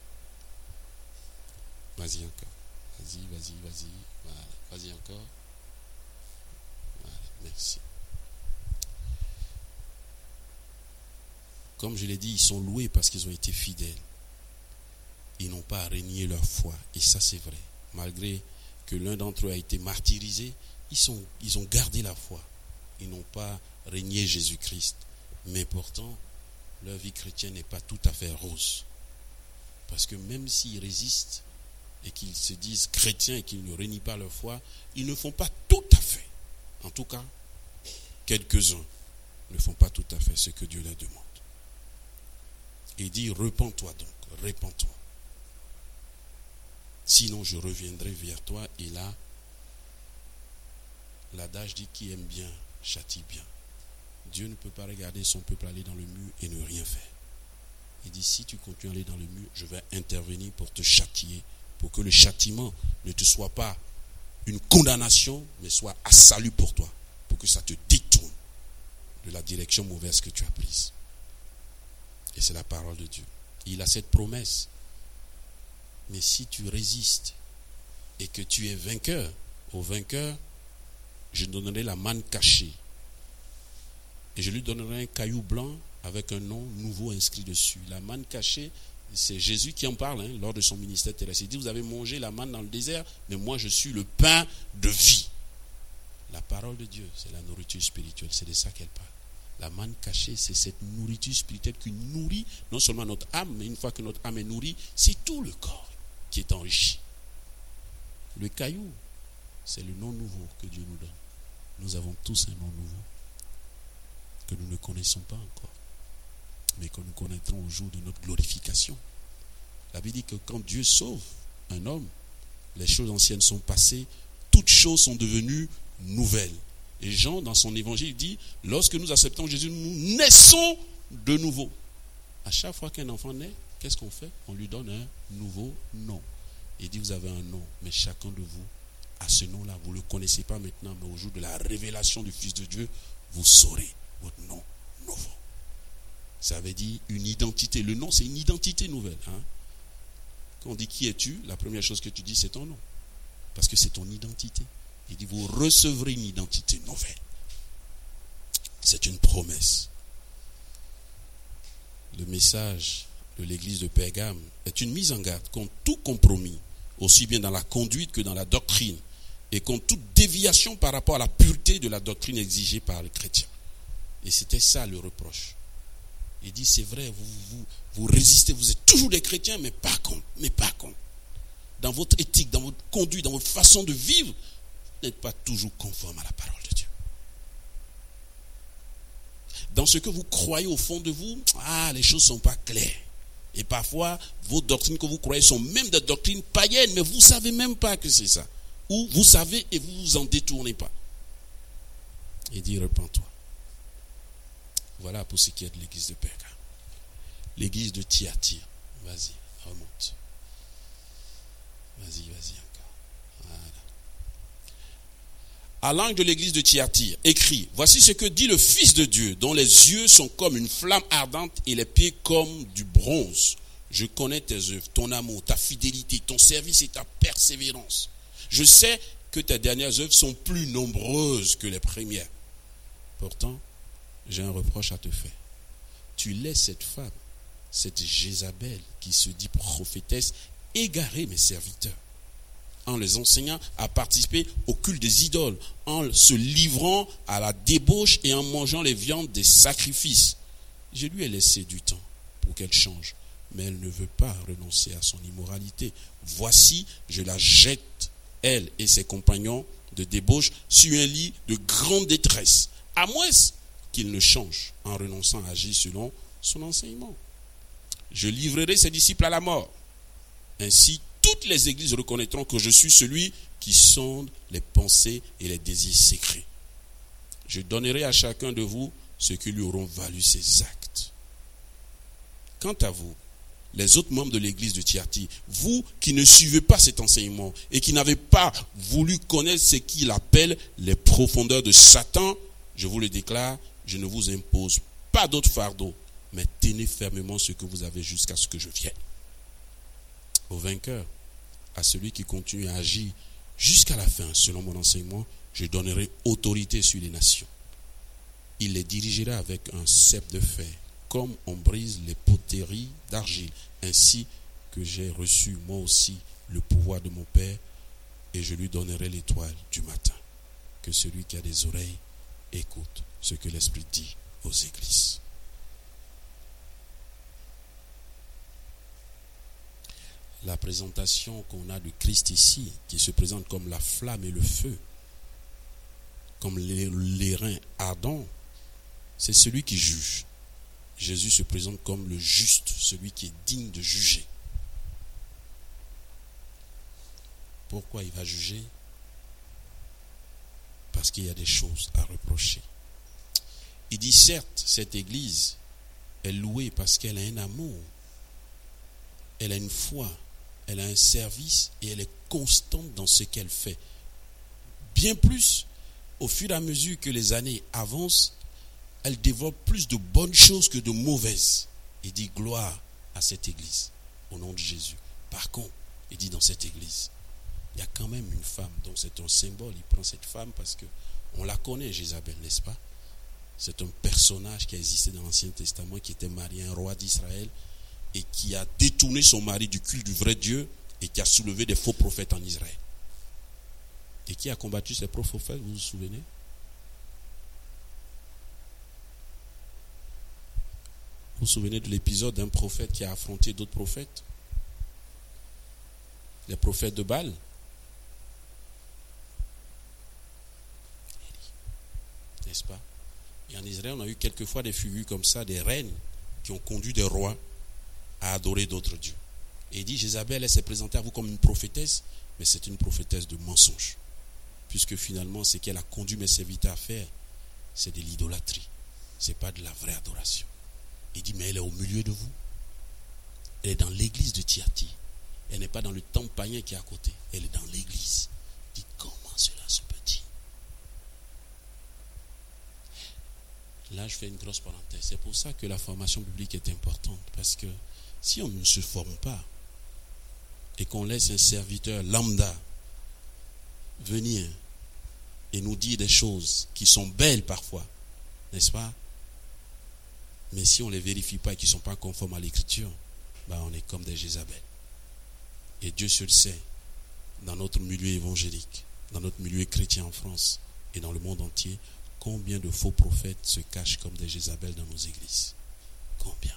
Vas-y encore. Vas-y. Voilà. Vas-y encore. Voilà, merci. Comme je l'ai dit, ils sont loués parce qu'ils ont été fidèles. Ils n'ont pas renié leur foi. Et ça, c'est vrai. Malgré que l'un d'entre eux a été martyrisé, ils ont gardé la foi. Ils n'ont pas renié Jésus-Christ. Mais pourtant, leur vie chrétienne n'est pas tout à fait rose. Parce que même s'ils résistent et qu'ils se disent chrétiens et qu'ils ne renient pas leur foi, ils ne font pas tout à fait. En tout cas, quelques-uns ne font pas tout à fait ce que Dieu leur demande. Et il dit, repens-toi donc, répands-toi. Sinon, je reviendrai vers toi. Et là, l'adage dit, qui aime bien, châtie bien. Dieu ne peut pas regarder son peuple aller dans le mur et ne rien faire. Il dit, si tu continues à aller dans le mur, je vais intervenir pour te châtier, pour que le châtiment ne te soit pas une condamnation, mais soit un salut pour toi, pour que ça te détourne de la direction mauvaise que tu as prise. Et c'est la parole de Dieu. Il a cette promesse. Mais si tu résistes et que tu es vainqueur, au vainqueur, je donnerai la manne cachée. Et je lui donnerai un caillou blanc avec un nom nouveau inscrit dessus. La manne cachée, c'est Jésus qui en parle lors de son ministère terrestre. Il dit, vous avez mangé la manne dans le désert, mais moi je suis le pain de vie. La parole de Dieu, c'est la nourriture spirituelle. C'est de ça qu'elle parle. La manne cachée, c'est cette nourriture spirituelle qui nourrit non seulement notre âme, mais une fois que notre âme est nourrie, c'est tout le corps qui est enrichi. Le caillou, c'est le nom nouveau que Dieu nous donne. Nous avons tous un nom nouveau que nous ne connaissons pas encore, mais que nous connaîtrons au jour de notre glorification. La Bible dit que quand Dieu sauve un homme, les choses anciennes sont passées, toutes choses sont devenues nouvelles. Et Jean, dans son évangile, dit, lorsque nous acceptons Jésus, nous naissons de nouveau. À chaque fois qu'un enfant naît, qu'est-ce qu'on fait? On lui donne un nouveau nom. Il dit, vous avez un nom, mais chacun de vous a ce nom-là. Vous ne le connaissez pas maintenant, mais au jour de la révélation du Fils de Dieu, vous saurez votre nom nouveau. Ça veut dire une identité. Le nom, c'est une identité nouvelle. Quand on dit qui es-tu, la première chose que tu dis, c'est ton nom. Parce que c'est ton identité. Il dit, vous recevrez une identité nouvelle. C'est une promesse. Le message de l'église de Pergame est une mise en garde contre tout compromis, aussi bien dans la conduite que dans la doctrine, et contre toute déviation par rapport à la pureté de la doctrine exigée par les chrétiens. Et c'était ça le reproche. Il dit, c'est vrai, vous résistez, vous êtes toujours des chrétiens, mais pas con. Dans votre éthique, dans votre conduite, dans votre façon de vivre, vous n'êtes pas toujours conforme à la parole de Dieu. Dans ce que vous croyez au fond de vous, les choses ne sont pas claires. Et parfois, vos doctrines que vous croyez sont même des doctrines païennes, mais vous ne savez même pas que c'est ça. Ou vous savez et vous ne vous en détournez pas. Il dit, repens-toi. Voilà pour ce qui est de l'église de Perga. L'église de Thyatire. Vas-y, remonte. Vas-y encore. Voilà. À l'ange de l'église de Thyatire, écrit, voici ce que dit le Fils de Dieu, dont les yeux sont comme une flamme ardente et les pieds comme du bronze. Je connais tes œuvres, ton amour, ta fidélité, ton service et ta persévérance. Je sais que tes dernières œuvres sont plus nombreuses que les premières. Pourtant, j'ai un reproche à te faire. Tu laisses cette femme, cette Jézabel qui se dit prophétesse, égarer mes serviteurs en les enseignant à participer au culte des idoles, en se livrant à la débauche et en mangeant les viandes des sacrifices. Je lui ai laissé du temps pour qu'elle change, mais elle ne veut pas renoncer à son immoralité. Voici, je la jette, elle et ses compagnons de débauche, sur un lit de grande détresse, à moins qu'il ne change en renonçant à agir selon son enseignement. Je livrerai ses disciples à la mort. Ainsi, toutes les églises reconnaîtront que je suis celui qui sonde les pensées et les désirs secrets. Je donnerai à chacun de vous ce qui lui auront valu ses actes. Quant à vous, les autres membres de l'église de Thyatire, vous qui ne suivez pas cet enseignement et qui n'avez pas voulu connaître ce qu'il appelle les profondeurs de Satan, je vous le déclare, je ne vous impose pas d'autre fardeau, mais tenez fermement ce que vous avez jusqu'à ce que je vienne. Au vainqueur, à celui qui continue à agir jusqu'à la fin, selon mon enseignement, je donnerai autorité sur les nations. Il les dirigera avec un sceptre de fer, comme on brise les poteries d'argile, ainsi que j'ai reçu moi aussi le pouvoir de mon Père, et je lui donnerai l'étoile du matin. Que celui qui a des oreilles écoute ce que l'Esprit dit aux églises. La présentation qu'on a de Christ ici, qui se présente comme la flamme et le feu, comme l'airain ardent, c'est celui qui juge. Jésus se présente comme le juste, celui qui est digne de juger. Pourquoi il va juger? Parce qu'il y a des choses à reprocher. Il dit certes, cette église est louée parce qu'elle a un amour, elle a une foi, elle a un service et elle est constante dans ce qu'elle fait. Bien plus, au fur et à mesure que les années avancent, elle développe plus de bonnes choses que de mauvaises. Il dit gloire à cette église, au nom de Jésus. Par contre, il dit dans cette église, il y a quand même une femme, donc c'est un symbole. Il prend cette femme parce que on la connaît, Jézabel, n'est-ce pas? C'est un personnage qui a existé dans l'Ancien Testament, qui était marié à un roi d'Israël et qui a détourné son mari du culte du vrai Dieu et qui a soulevé des faux prophètes en Israël. Et qui a combattu ces faux prophètes, vous vous souvenez? Vous vous souvenez de l'épisode d'un prophète qui a affronté d'autres prophètes? Les prophètes de Baal. N'est-ce pas? Et en Israël, on a eu quelquefois des figures comme ça, des reines qui ont conduit des rois à adorer d'autres dieux. Et il dit, Jézabel, elle s'est présentée à vous comme une prophétesse, mais c'est une prophétesse de mensonge. Puisque finalement, ce qu'elle a conduit mes serviteurs à faire, c'est de l'idolâtrie. Ce n'est pas de la vraie adoration. Il dit, mais elle est au milieu de vous. Elle est dans l'église de Thyatire. Elle n'est pas dans le temple païen qui est à côté. Elle est dans l'église. Il dit, comment cela se peut-il? Là, je fais une grosse parenthèse. C'est pour ça que la formation biblique est importante. Parce que si on ne se forme pas et qu'on laisse un serviteur lambda venir et nous dire des choses qui sont belles parfois, n'est-ce pas? Mais si on ne les vérifie pas et qui ne sont pas conformes à l'écriture, on est comme des Jézabel. Et Dieu seul sait, dans notre milieu évangélique, dans notre milieu chrétien en France et dans le monde entier, combien de faux prophètes se cachent comme des Jézabel dans nos églises. Combien?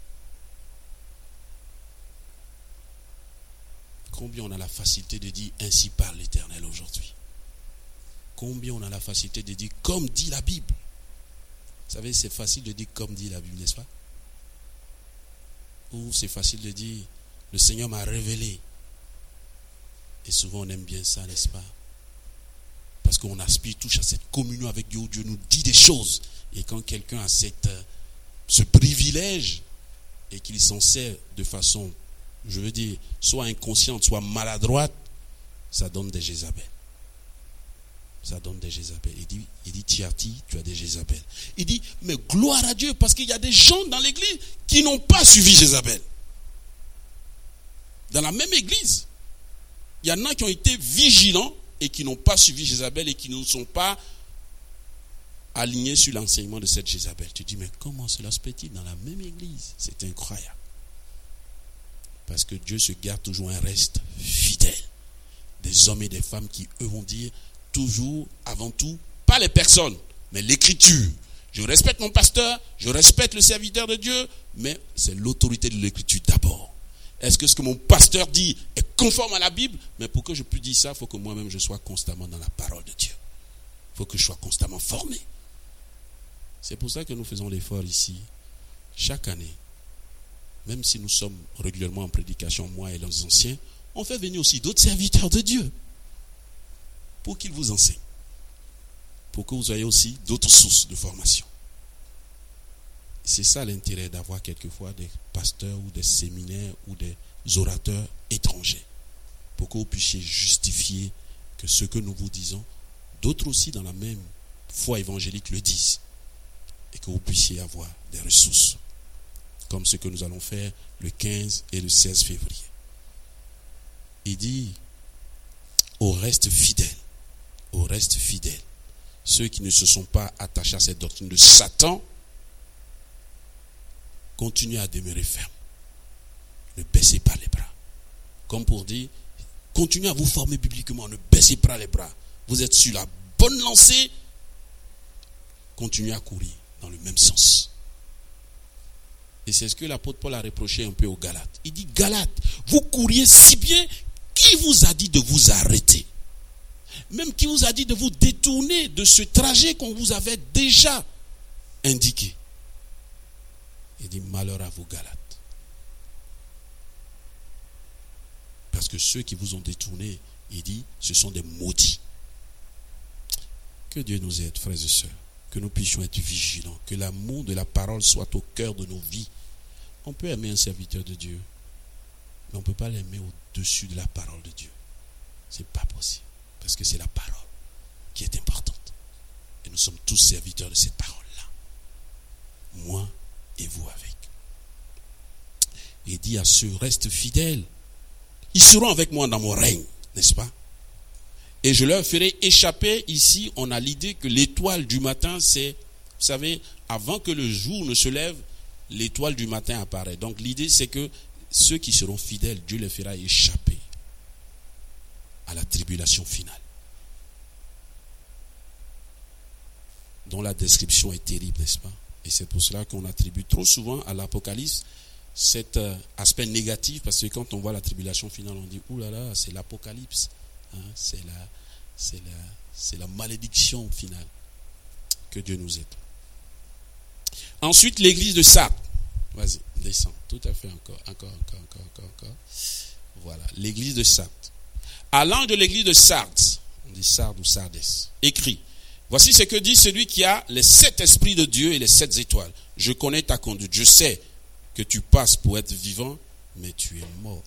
Combien on a la facilité de dire ainsi parle l'Éternel aujourd'hui? Combien on a la facilité de dire comme dit la Bible? Vous savez, c'est facile de dire comme dit la Bible, n'est-ce pas? Ou c'est facile de dire le Seigneur m'a révélé. Et souvent on aime bien ça, n'est-ce pas? Parce qu'on aspire tous à cette communion avec Dieu où Dieu nous dit des choses. Et quand quelqu'un a ce privilège et qu'il s'en sert de façon, je veux dire, soit inconsciente, soit maladroite, ça donne des Jézabel. Ça donne des Jézabel. Il dit Tiati, tu as des Jézabel. Il dit, mais gloire à Dieu, parce qu'il y a des gens dans l'église qui n'ont pas suivi Jézabel. Dans la même église, il y en a qui ont été vigilants et qui n'ont pas suivi Jézabel et qui ne sont pas alignés sur l'enseignement de cette Jézabel. Tu dis, mais comment cela se fait-il dans la même église? C'est incroyable. Parce que Dieu se garde toujours un reste fidèle. Des hommes et des femmes qui, eux, vont dire toujours, avant tout, pas les personnes, mais l'écriture. Je respecte mon pasteur, je respecte le serviteur de Dieu, mais c'est l'autorité de l'écriture d'abord. Est-ce que ce que mon pasteur dit est conforme à la Bible? Mais pour que je puisse dire ça, il faut que moi-même je sois constamment dans la parole de Dieu. Il faut que je sois constamment formé. C'est pour ça que nous faisons l'effort ici, chaque année. Même si nous sommes régulièrement en prédication, moi et les anciens, on fait venir aussi d'autres serviteurs de Dieu pour qu'ils vous enseignent, pour que vous ayez aussi d'autres sources de formation. C'est ça l'intérêt d'avoir quelquefois des pasteurs ou des séminaires ou des orateurs étrangers, pour que vous puissiez justifier que ce que nous vous disons, d'autres aussi dans la même foi évangélique le disent, et que vous puissiez avoir des ressources, comme ce que nous allons faire le 15 et le 16 février. Il dit, au reste fidèle, ceux qui ne se sont pas attachés à cette doctrine de Satan, continuez à demeurer ferme. Ne baissez pas les bras. Comme pour dire, continuez à vous former bibliquement, ne baissez pas les bras. Vous êtes sur la bonne lancée, continuez à courir dans le même sens. Et c'est ce que l'apôtre Paul a reproché un peu aux Galates. Il dit, Galates, vous couriez si bien, qui vous a dit de vous arrêter? Même qui vous a dit de vous détourner de ce trajet qu'on vous avait déjà indiqué? Il dit, malheur à vous Galates. Parce que ceux qui vous ont détourné, il dit, ce sont des maudits. Que Dieu nous aide, frères et sœurs. Que nous puissions être vigilants. Que l'amour de la parole soit au cœur de nos vies. On peut aimer un serviteur de Dieu, mais on ne peut pas l'aimer au-dessus de la parole de Dieu. Ce n'est pas possible. Parce que c'est la parole qui est importante. Et nous sommes tous serviteurs de cette parole-là. Moi et vous avec. Il dit à ceux, restent fidèles. Ils seront avec moi dans mon règne, n'est-ce pas? Et je leur ferai échapper. Ici, on a l'idée que l'étoile du matin, c'est, vous savez, avant que le jour ne se lève, l'étoile du matin apparaît. Donc l'idée, c'est que ceux qui seront fidèles, Dieu les fera échapper à la tribulation finale, dont la description est terrible, n'est-ce pas? Et c'est pour cela qu'on attribue trop souvent à l'Apocalypse cet aspect négatif, parce que quand on voit la tribulation finale, on dit « Ouh là là, c'est l'Apocalypse, hein, c'est la malédiction finale. » Que Dieu nous aide. Ensuite, l'église de Sardes. Vas-y, descends. Tout à fait, encore. Voilà, l'église de Sardes. À l'ange de l'église de Sardes, on dit Sardes ou Sardes, écrit, voici ce que dit celui qui a les 7 esprits de Dieu et les 7 étoiles. Je connais ta conduite, je sais que tu passes pour être vivant, mais tu es mort.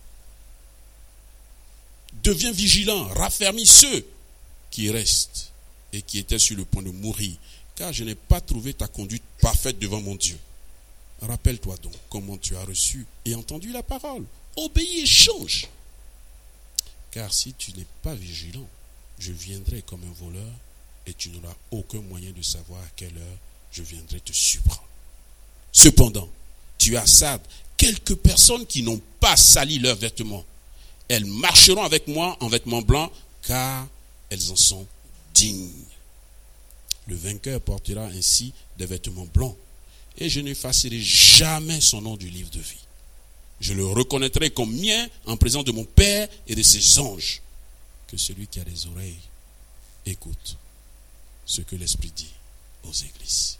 Deviens vigilant, raffermis ceux qui restent et qui étaient sur le point de mourir, car je n'ai pas trouvé ta conduite parfaite devant mon Dieu. Rappelle-toi donc comment tu as reçu et entendu la parole. Obéis et change. Car si tu n'es pas vigilant, je viendrai comme un voleur et tu n'auras aucun moyen de savoir à quelle heure je viendrai te surprendre. Cependant, tu as Sardes quelques personnes qui n'ont pas sali leurs vêtements. Elles marcheront avec moi en vêtements blancs, car elles en sont dignes. Le vainqueur portera ainsi des vêtements blancs, et je n'effacerai jamais son nom du livre de vie. Je le reconnaîtrai comme mien en présence de mon Père et de ses anges. Que celui qui a des oreilles écoute ce que l'Esprit dit aux églises.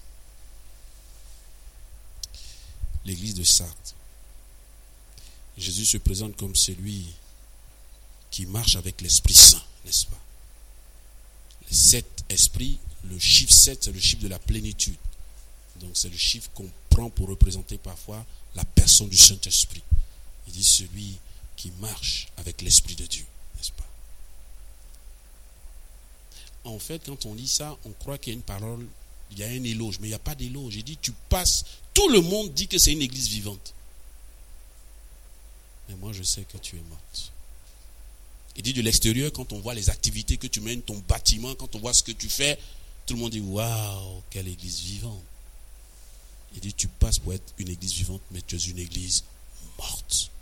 L'église de Sardes. Jésus se présente comme celui qui marche avec l'Esprit Saint, n'est-ce pas? Les 7 esprits, le chiffre 7, c'est le chiffre de la plénitude. Donc c'est le chiffre qu'on prend pour représenter parfois la personne du Saint-Esprit. Il dit celui qui marche avec l'Esprit de Dieu, n'est-ce pas? En fait, quand on lit ça, on croit qu'il y a une parole, il y a un éloge, mais il n'y a pas d'éloge. Il dit, tu passes, tout le monde dit que c'est une église vivante. Mais moi, je sais que tu es morte. Il dit de l'extérieur, quand on voit les activités que tu mènes, ton bâtiment, quand on voit ce que tu fais, tout le monde dit, waouh, quelle église vivante. Il dit, tu passes pour être une église vivante, mais tu es une église morte.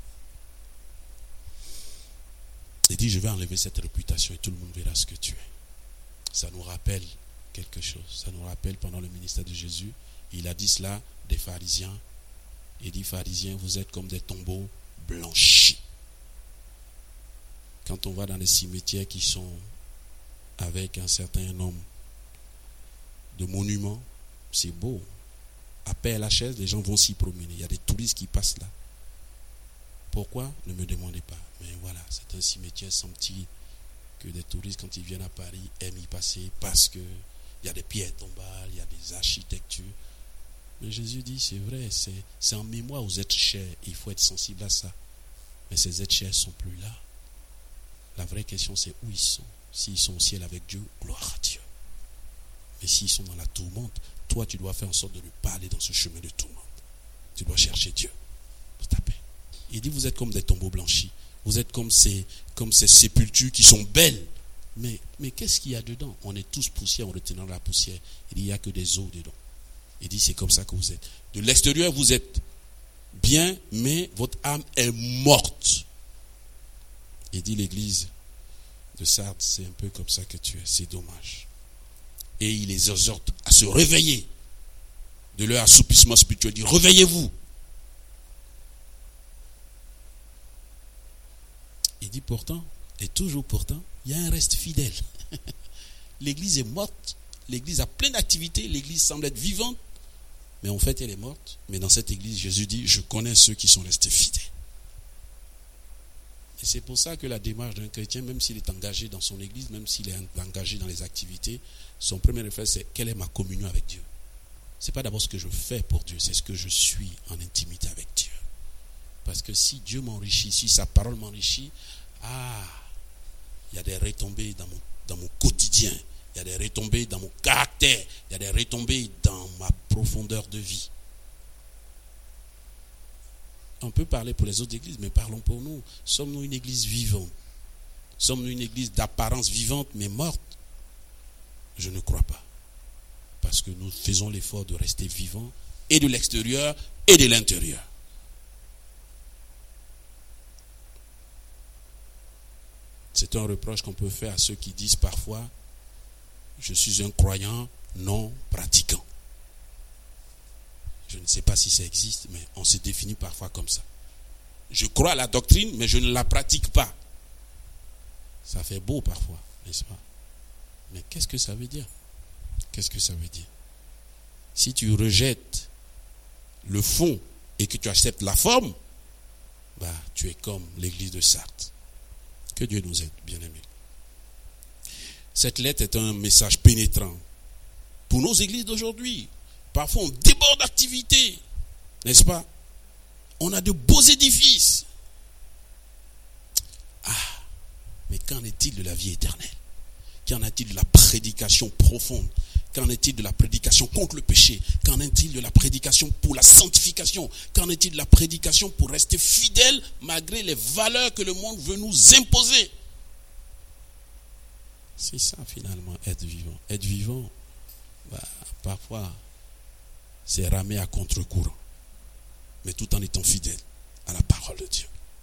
Il dit, je vais enlever cette réputation et tout le monde verra ce que tu es. Ça nous rappelle quelque chose. Ça nous rappelle pendant le ministère de Jésus, il a dit cela des pharisiens. Il dit, pharisiens, vous êtes comme des tombeaux blanchis. Quand on va dans les cimetières qui sont avec un certain nombre de monuments, c'est beau. À Père-Lachaise, les gens vont s'y promener. Il y a des touristes qui passent là. Pourquoi? Ne me demandez pas. Mais voilà, c'est un cimetière somptueux que des touristes, quand ils viennent à Paris, aiment y passer parce qu'il y a des pierres tombales, il y a des architectures. Mais Jésus dit, c'est vrai, c'est en mémoire aux êtres chers. Il faut être sensible à ça. Mais ces êtres chers ne sont plus là. La vraie question, c'est où ils sont. S'ils sont au ciel avec Dieu, gloire à Dieu. Mais s'ils sont dans la tourmente, toi, tu dois faire en sorte de ne pas aller dans ce chemin de tourmente. Tu dois chercher Dieu pour ta paix. Il dit, vous êtes comme des tombeaux blanchis. Vous êtes comme ces sépultures qui sont belles. Mais qu'est-ce qu'il y a dedans? On est tous poussière, on retient la poussière. Il n'y a que des os dedans. Il dit, c'est comme ça que vous êtes. De l'extérieur, vous êtes bien, mais votre âme est morte. Il dit, l'église de Sardes, c'est un peu comme ça que tu es. C'est dommage. Et il les exhorte à se réveiller de leur assoupissement spirituel. Il dit, réveillez-vous. Il dit pourtant, et toujours pourtant, il y a un reste fidèle. L'église est morte, l'église a plein d'activités, l'église semble être vivante, mais en fait elle est morte. Mais dans cette église, Jésus dit, je connais ceux qui sont restés fidèles. Et c'est pour ça que la démarche d'un chrétien, même s'il est engagé dans son église, même s'il est engagé dans les activités, son premier réflexe c'est, quelle est ma communion avec Dieu? Ce n'est pas d'abord ce que je fais pour Dieu, c'est ce que je suis en intimité avec Dieu. Parce que si Dieu m'enrichit, si sa parole m'enrichit, il y a des retombées dans mon quotidien, il y a des retombées dans mon caractère, il y a des retombées dans ma profondeur de vie. On peut parler pour les autres églises, mais parlons pour nous. Sommes-nous une église vivante? Sommes-nous une église d'apparence vivante mais morte? Je ne crois pas. Parce que nous faisons l'effort de rester vivants et de l'extérieur et de l'intérieur. C'est un reproche qu'on peut faire à ceux qui disent parfois « Je suis un croyant non pratiquant ». Je ne sais pas si ça existe, mais on se définit parfois comme ça. Je crois à la doctrine, mais je ne la pratique pas. Ça fait beau parfois, n'est-ce pas? Mais qu'est-ce que ça veut dire? Qu'est-ce que ça veut dire? Si tu rejettes le fond et que tu acceptes la forme, tu es comme l'église de Sardes. Que Dieu nous aide, bien-aimés. Cette lettre est un message pénétrant pour nos églises d'aujourd'hui. Parfois, on déborde d'activités, n'est-ce pas? On a de beaux édifices. Mais qu'en est-il de la vie éternelle? Qu'en est-il de la prédication profonde? Qu'en est-il de la prédication contre le péché? Qu'en est-il de la prédication pour la sanctification? Qu'en est-il de la prédication pour rester fidèle malgré les valeurs que le monde veut nous imposer? C'est ça finalement, être vivant. Être vivant, parfois, c'est ramer à contre-courant, mais tout en étant fidèle à la parole de Dieu.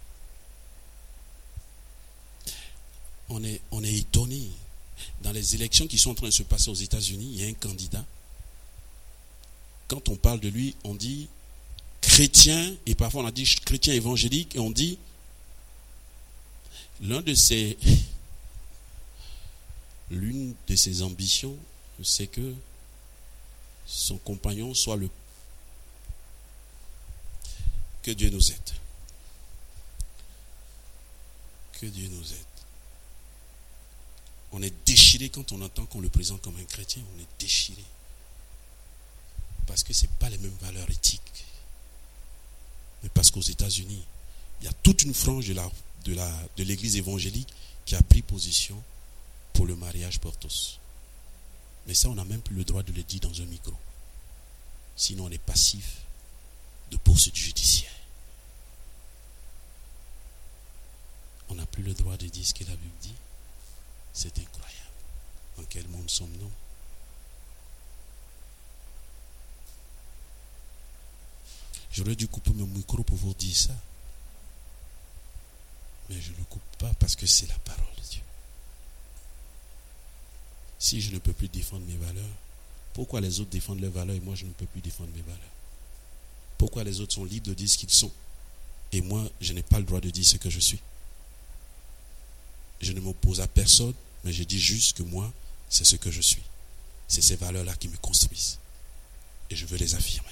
On est étonné. Dans les élections qui sont en train de se passer aux États-Unis, il y a un candidat quand on parle de lui, on dit chrétien, et parfois on a dit chrétien évangélique, et on dit l'une de ses ambitions, c'est que son compagnon soit le... Que Dieu nous aide. Que Dieu nous aide. On est déchiré quand on entend qu'on le présente comme un chrétien. On est déchiré. Parce que ce n'est pas les mêmes valeurs éthiques. Mais parce qu'aux États-Unis, il y a toute une frange de l'église évangélique qui a pris position pour le mariage pour tous. Mais ça, on n'a même plus le droit de le dire dans un micro. Sinon, on est passif de poursuites judiciaires. On n'a plus le droit de dire ce que la Bible dit. C'est incroyable. Dans quel monde sommes-nous? J'aurais dû couper mon micro pour vous dire ça. Mais je ne le coupe pas parce que c'est la parole de Dieu. Si je ne peux plus défendre mes valeurs, pourquoi les autres défendent leurs valeurs et moi je ne peux plus défendre mes valeurs? Pourquoi les autres sont libres de dire ce qu'ils sont et moi je n'ai pas le droit de dire ce que je suis? Je ne m'oppose à personne, mais je dis juste que moi, c'est ce que je suis. C'est ces valeurs-là qui me construisent. Et je veux les affirmer.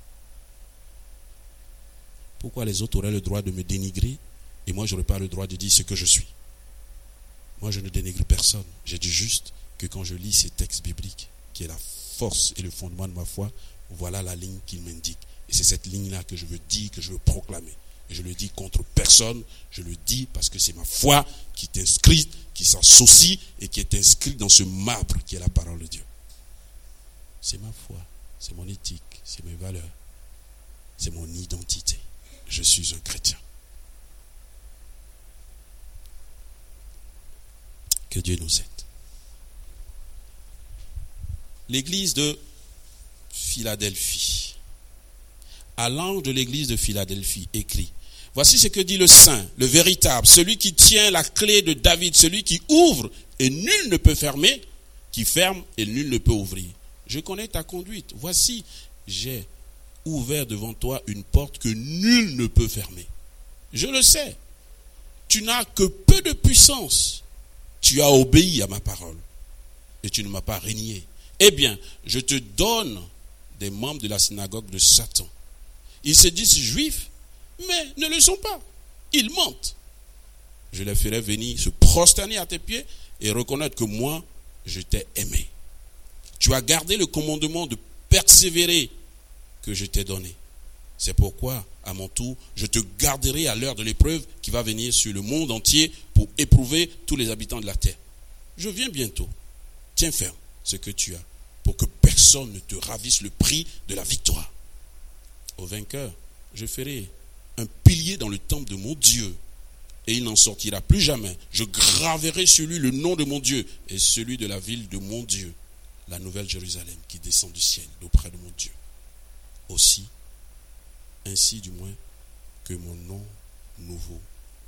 Pourquoi les autres auraient le droit de me dénigrer et moi je n'aurais pas le droit de dire ce que je suis? Moi je ne dénigre personne. Je dis juste que quand je lis ces textes bibliques, qui est la force et le fondement de ma foi, voilà la ligne qu'il m'indique. Et c'est cette ligne-là que je veux dire, que je veux proclamer. Et je le dis contre personne, je le dis parce que c'est ma foi qui est inscrite, qui s'associe et qui est inscrite dans ce marbre qui est la parole de Dieu. C'est ma foi, c'est mon éthique, c'est mes valeurs, c'est mon identité. Je suis un chrétien. Que Dieu nous aide. L'église de Philadelphie. À l'ange de l'église de Philadelphie, écrit: voici ce que dit le saint, le véritable, celui qui tient la clé de David, celui qui ouvre et nul ne peut fermer, qui ferme et nul ne peut ouvrir. Je connais ta conduite. Voici, j'ai ouvert devant toi une porte que nul ne peut fermer. Je le sais. Tu n'as que peu de puissance. Tu as obéi à ma parole et tu ne m'as pas renié. Eh bien, je te donne des membres de la synagogue de Satan. Ils se disent juifs, mais ne le sont pas. Ils mentent. Je les ferai venir se prosterner à tes pieds et reconnaître que moi, je t'ai aimé. Tu as gardé le commandement de persévérer que je t'ai donné. C'est pourquoi, à mon tour, je te garderai à l'heure de l'épreuve qui va venir sur le monde entier pour éprouver tous les habitants de la terre. Je viens bientôt. Tiens ferme ce que tu as, pour que personne ne te ravisse le prix de la victoire. Au vainqueur, je ferai un pilier dans le temple de mon Dieu, et il n'en sortira plus jamais. Je graverai sur lui le nom de mon Dieu et celui de la ville de mon Dieu, la nouvelle Jérusalem qui descend du ciel auprès de mon Dieu. Aussi, ainsi du moins que mon nom nouveau.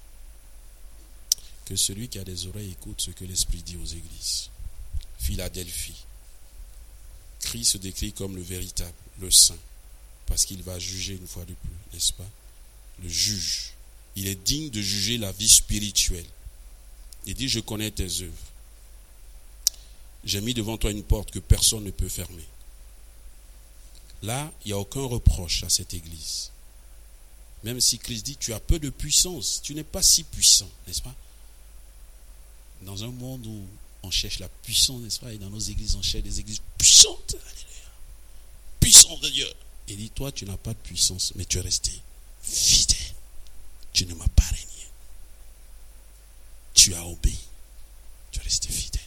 Que celui qui a des oreilles écoute ce que l'Esprit dit aux églises. Philadelphie. Christ se décrit comme le véritable, le saint, parce qu'il va juger une fois de plus, n'est-ce pas? Le juge. Il est digne de juger la vie spirituelle. Il dit: je connais tes œuvres. J'ai mis devant toi une porte que personne ne peut fermer. Là, il n'y a aucun reproche à cette église. Même si Christ dit: tu as peu de puissance, tu n'es pas si puissant, n'est-ce pas? Dans un monde où on cherche la puissance, n'est-ce pas? Et dans nos églises, on cherche des églises puissantes. Alléluia. Puissance de Dieu. Il dit: toi, tu n'as pas de puissance, mais tu es resté fidèle. Tu ne m'as pas régné. Tu as obéi. Tu es resté fidèle.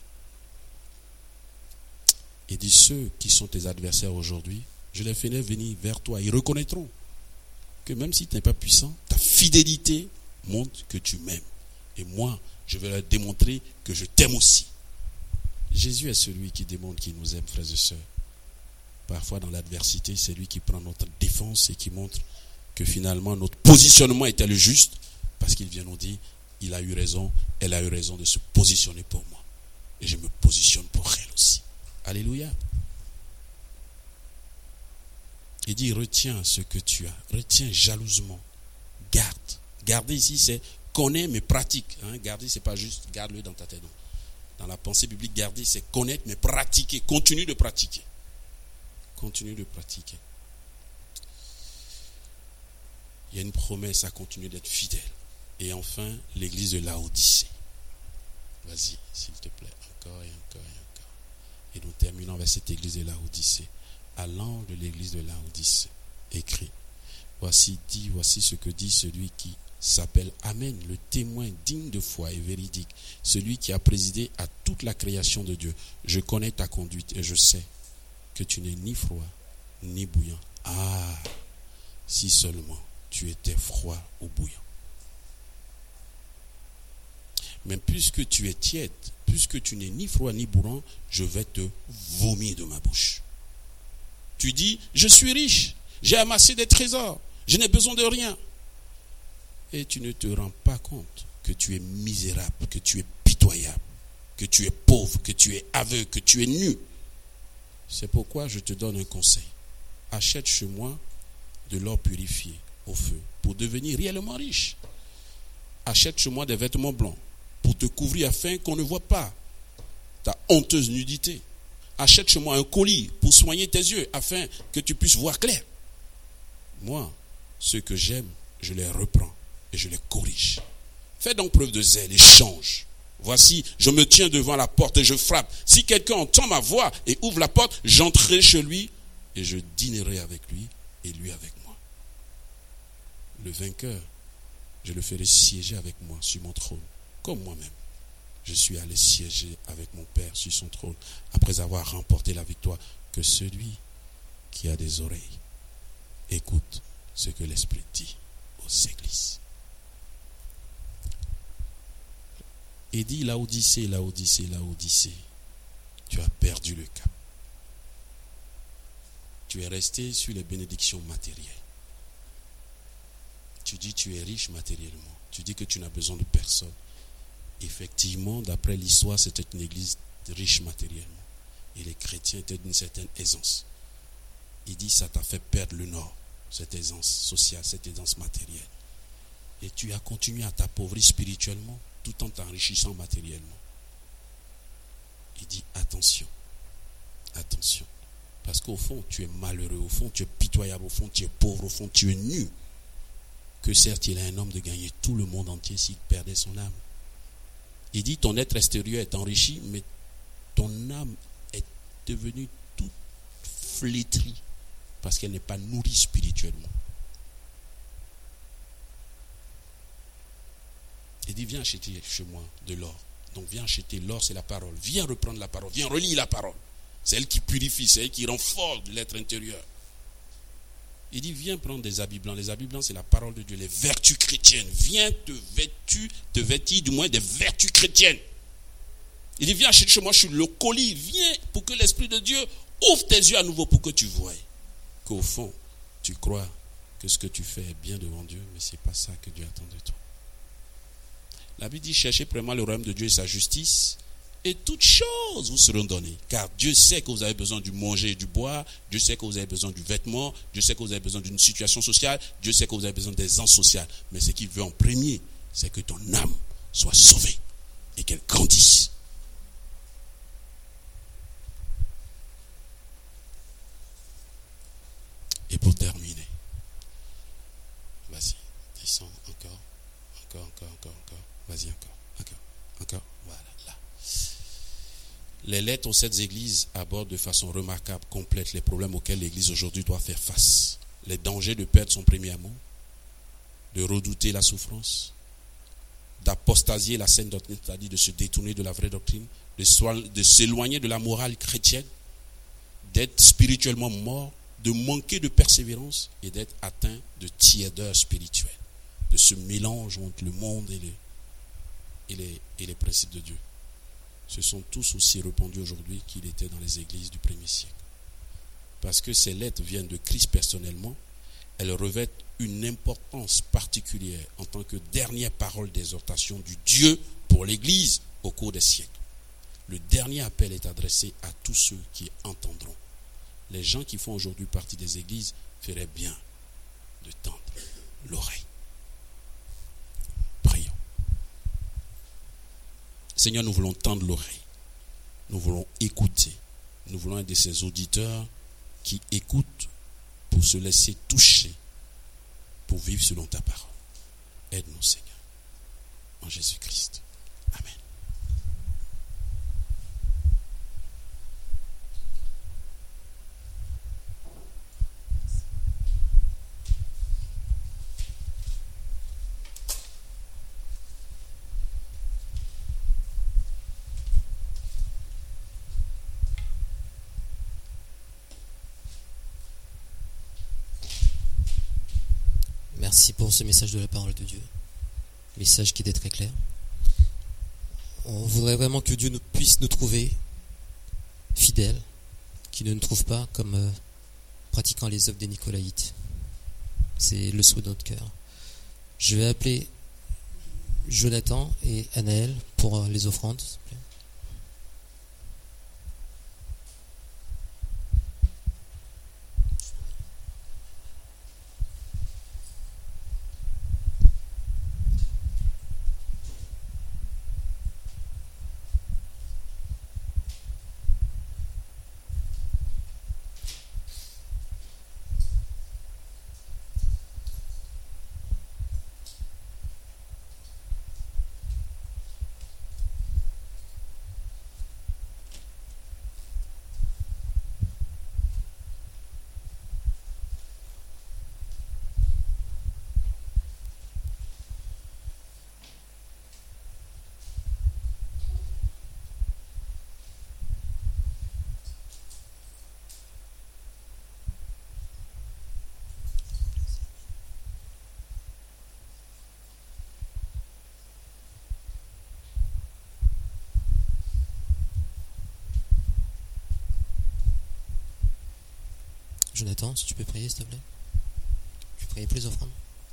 Il dit: ceux qui sont tes adversaires aujourd'hui, je les ferai venir vers toi. Ils reconnaîtront que même si tu n'es pas puissant, ta fidélité montre que tu m'aimes. Et moi, je vais leur démontrer que je t'aime aussi. Jésus est celui qui démontre qu'il nous aime, frères et sœurs. Parfois, dans l'adversité, c'est lui qui prend notre défense et qui montre que finalement, notre positionnement était le juste, parce qu'il vient nous dire: il a eu raison, elle a eu raison de se positionner pour moi. Et je me positionne pour elle aussi. Alléluia. Il dit, retiens ce que tu as. Retiens jalousement. Garde. Garder ici, c'est connaître mais pratique. Garder, c'est pas juste garde-le dans ta tête. Non. Dans la pensée biblique, garder, c'est connaître mais pratiquer. Continue de pratiquer. Continue de pratiquer. Il y a une promesse à continuer d'être fidèle. Et enfin, l'église de Laodicée. Vas-y, s'il te plaît. Encore et encore et encore. Et nous terminons avec cette église de Laodicée. À l'ange de l'église de Laodicée, écrit, voici ce que dit celui qui s'appelle Amen, le témoin digne de foi et véridique, celui qui a présidé à toute la création de Dieu. Je connais ta conduite et je sais que tu n'es ni froid ni bouillant. Ah, si seulement tu étais froid ou bouillant. Mais puisque tu es tiède, puisque tu n'es ni froid ni bouillant, je vais te vomir de ma bouche. Tu dis, je suis riche, j'ai amassé des trésors, je n'ai besoin de rien. Et tu ne te rends pas compte que tu es misérable, que tu es pitoyable, que tu es pauvre, que tu es aveugle, que tu es nu. C'est pourquoi je te donne un conseil. Achète chez moi de l'or purifié au feu pour devenir réellement riche. Achète chez moi des vêtements blancs pour te couvrir afin qu'on ne voit pas ta honteuse nudité. Achète chez moi un collier pour soigner tes yeux afin que tu puisses voir clair. Moi, ceux que j'aime, je les reprends et je les corrige. Fais donc preuve de zèle et change. Voici, je me tiens devant la porte et je frappe. Si quelqu'un entend ma voix et ouvre la porte, j'entrerai chez lui et je dînerai avec lui et lui avec moi. Le vainqueur, je le ferai siéger avec moi sur mon trône, comme moi-même. Je suis allé siéger avec mon Père sur son trône après avoir remporté la victoire. Que celui qui a des oreilles écoute ce que l'Esprit dit aux églises. Et dit Laodicée, Laodicée, Laodicée, tu as perdu le cap. Tu es resté sur les bénédictions matérielles. Tu dis tu es riche matériellement. Tu dis que tu n'as besoin de personne. Effectivement, d'après l'histoire, c'était une église riche matériellement. Et les chrétiens étaient d'une certaine aisance. Il dit, ça t'a fait perdre le nord, cette aisance sociale, cette aisance matérielle. Et tu as continué à t'appauvrir spirituellement, tout en t'enrichissant matériellement. Il dit, attention, attention. Parce qu'au fond, tu es malheureux, au fond, tu es pitoyable, au fond, tu es pauvre, au fond, tu es nu. Que certes, il est un homme de gagner tout le monde entier s'il perdait son âme. Il dit, ton être extérieur est enrichi, mais ton âme est devenue toute flétrie parce qu'elle n'est pas nourrie spirituellement. Il dit, viens acheter chez moi de l'or. Donc viens acheter l'or, c'est la parole. Viens reprendre la parole, viens relire la parole. C'est elle qui purifie, c'est elle qui rend fort l'être intérieur. Il dit, viens prendre des habits blancs. Les habits blancs, c'est la parole de Dieu, les vertus chrétiennes. Viens te vêtir du moins des vertus chrétiennes. Il dit, viens acheter chez moi, je suis le colis. Viens pour que l'Esprit de Dieu ouvre tes yeux à nouveau pour que tu voies. Qu'au fond, tu crois que ce que tu fais est bien devant Dieu, mais ce n'est pas ça que Dieu attend de toi. La Bible dit, cherchez premièrement le royaume de Dieu et sa justice, et toutes choses vous seront données. Car Dieu sait que vous avez besoin du manger et du boire. Dieu sait que vous avez besoin du vêtement. Dieu sait que vous avez besoin d'une situation sociale. Dieu sait que vous avez besoin d'aisance sociale. Mais ce qu'il veut en premier, c'est que ton âme soit sauvée et qu'elle grandisse. Et pour terminer, vas-y, descends encore. Vas-y, encore. Voilà, là. Les lettres aux 7 églises abordent de façon remarquable, complète, les problèmes auxquels l'église aujourd'hui doit faire face. Les dangers de perdre son premier amour, de redouter la souffrance, d'apostasier la saine doctrine, c'est-à-dire de se détourner de la vraie doctrine, de s'éloigner de la morale chrétienne, d'être spirituellement mort, de manquer de persévérance et d'être atteint de tiédeur spirituelle, de ce mélange entre le monde et les principes de Dieu. Ce sont tous aussi répandus aujourd'hui qu'il était dans les églises du 1er siècle. Parce que ces lettres viennent de Christ personnellement, elles revêtent une importance particulière en tant que dernière parole d'exhortation du Dieu pour l'église au cours des siècles. Le dernier appel est adressé à tous ceux qui entendront. Les gens qui font aujourd'hui partie des églises ferait bien de tendre l'oreille. Prions. Seigneur, nous voulons tendre l'oreille. Nous voulons écouter. Nous voulons être de ces auditeurs qui écoutent pour se laisser toucher, pour vivre selon ta parole. Aide-nous, Seigneur. En Jésus-Christ. Amen. Merci pour ce message de la parole de Dieu. Message qui était très clair. On voudrait vraiment que Dieu puisse nous trouver fidèles, qu'il ne nous trouve pas comme pratiquant les œuvres des Nicolaïtes. C'est le souhait de notre cœur. Je vais appeler Jonathan et Anaël pour les offrandes, s'il vous plaît. Jonathan, si tu peux prier, s'il te plaît. Je vais prier pour les offrandes.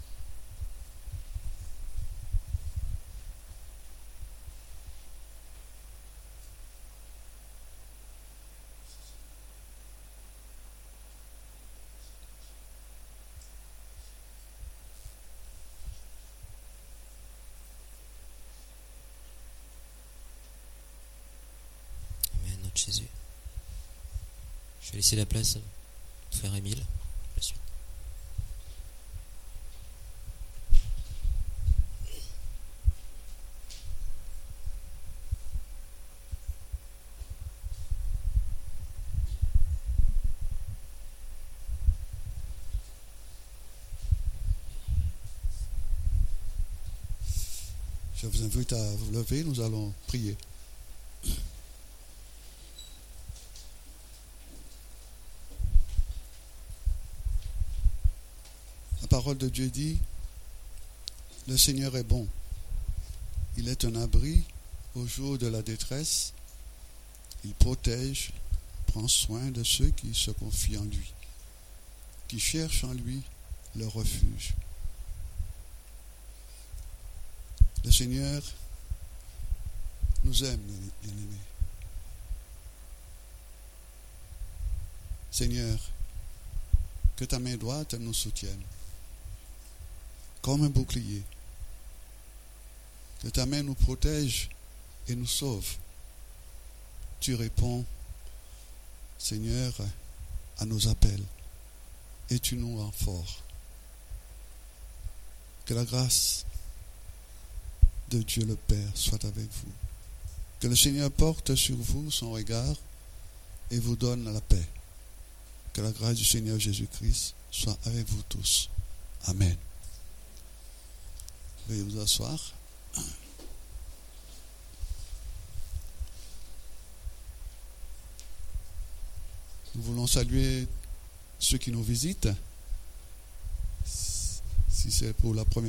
Amen, notre Jésus. Je vais laisser la place au frère Émile. La suite. Je vous invite à vous lever, nous allons prier. La parole de Dieu dit, le Seigneur est bon. Il est un abri au jour de la détresse. Il protège, prend soin de ceux qui se confient en lui, qui cherchent en lui leur refuge. Le Seigneur nous aime, bien-aimés. Seigneur, que ta main droite nous soutienne, comme un bouclier. Que ta main nous protège et nous sauve. Tu réponds, Seigneur, à nos appels et tu nous rends forts. Que la grâce de Dieu le Père soit avec vous. Que le Seigneur porte sur vous son regard et vous donne la paix. Que la grâce du Seigneur Jésus-Christ soit avec vous tous. Amen. Veuillez vous asseoir. Nous voulons saluer ceux qui nous visitent. Si c'est pour la première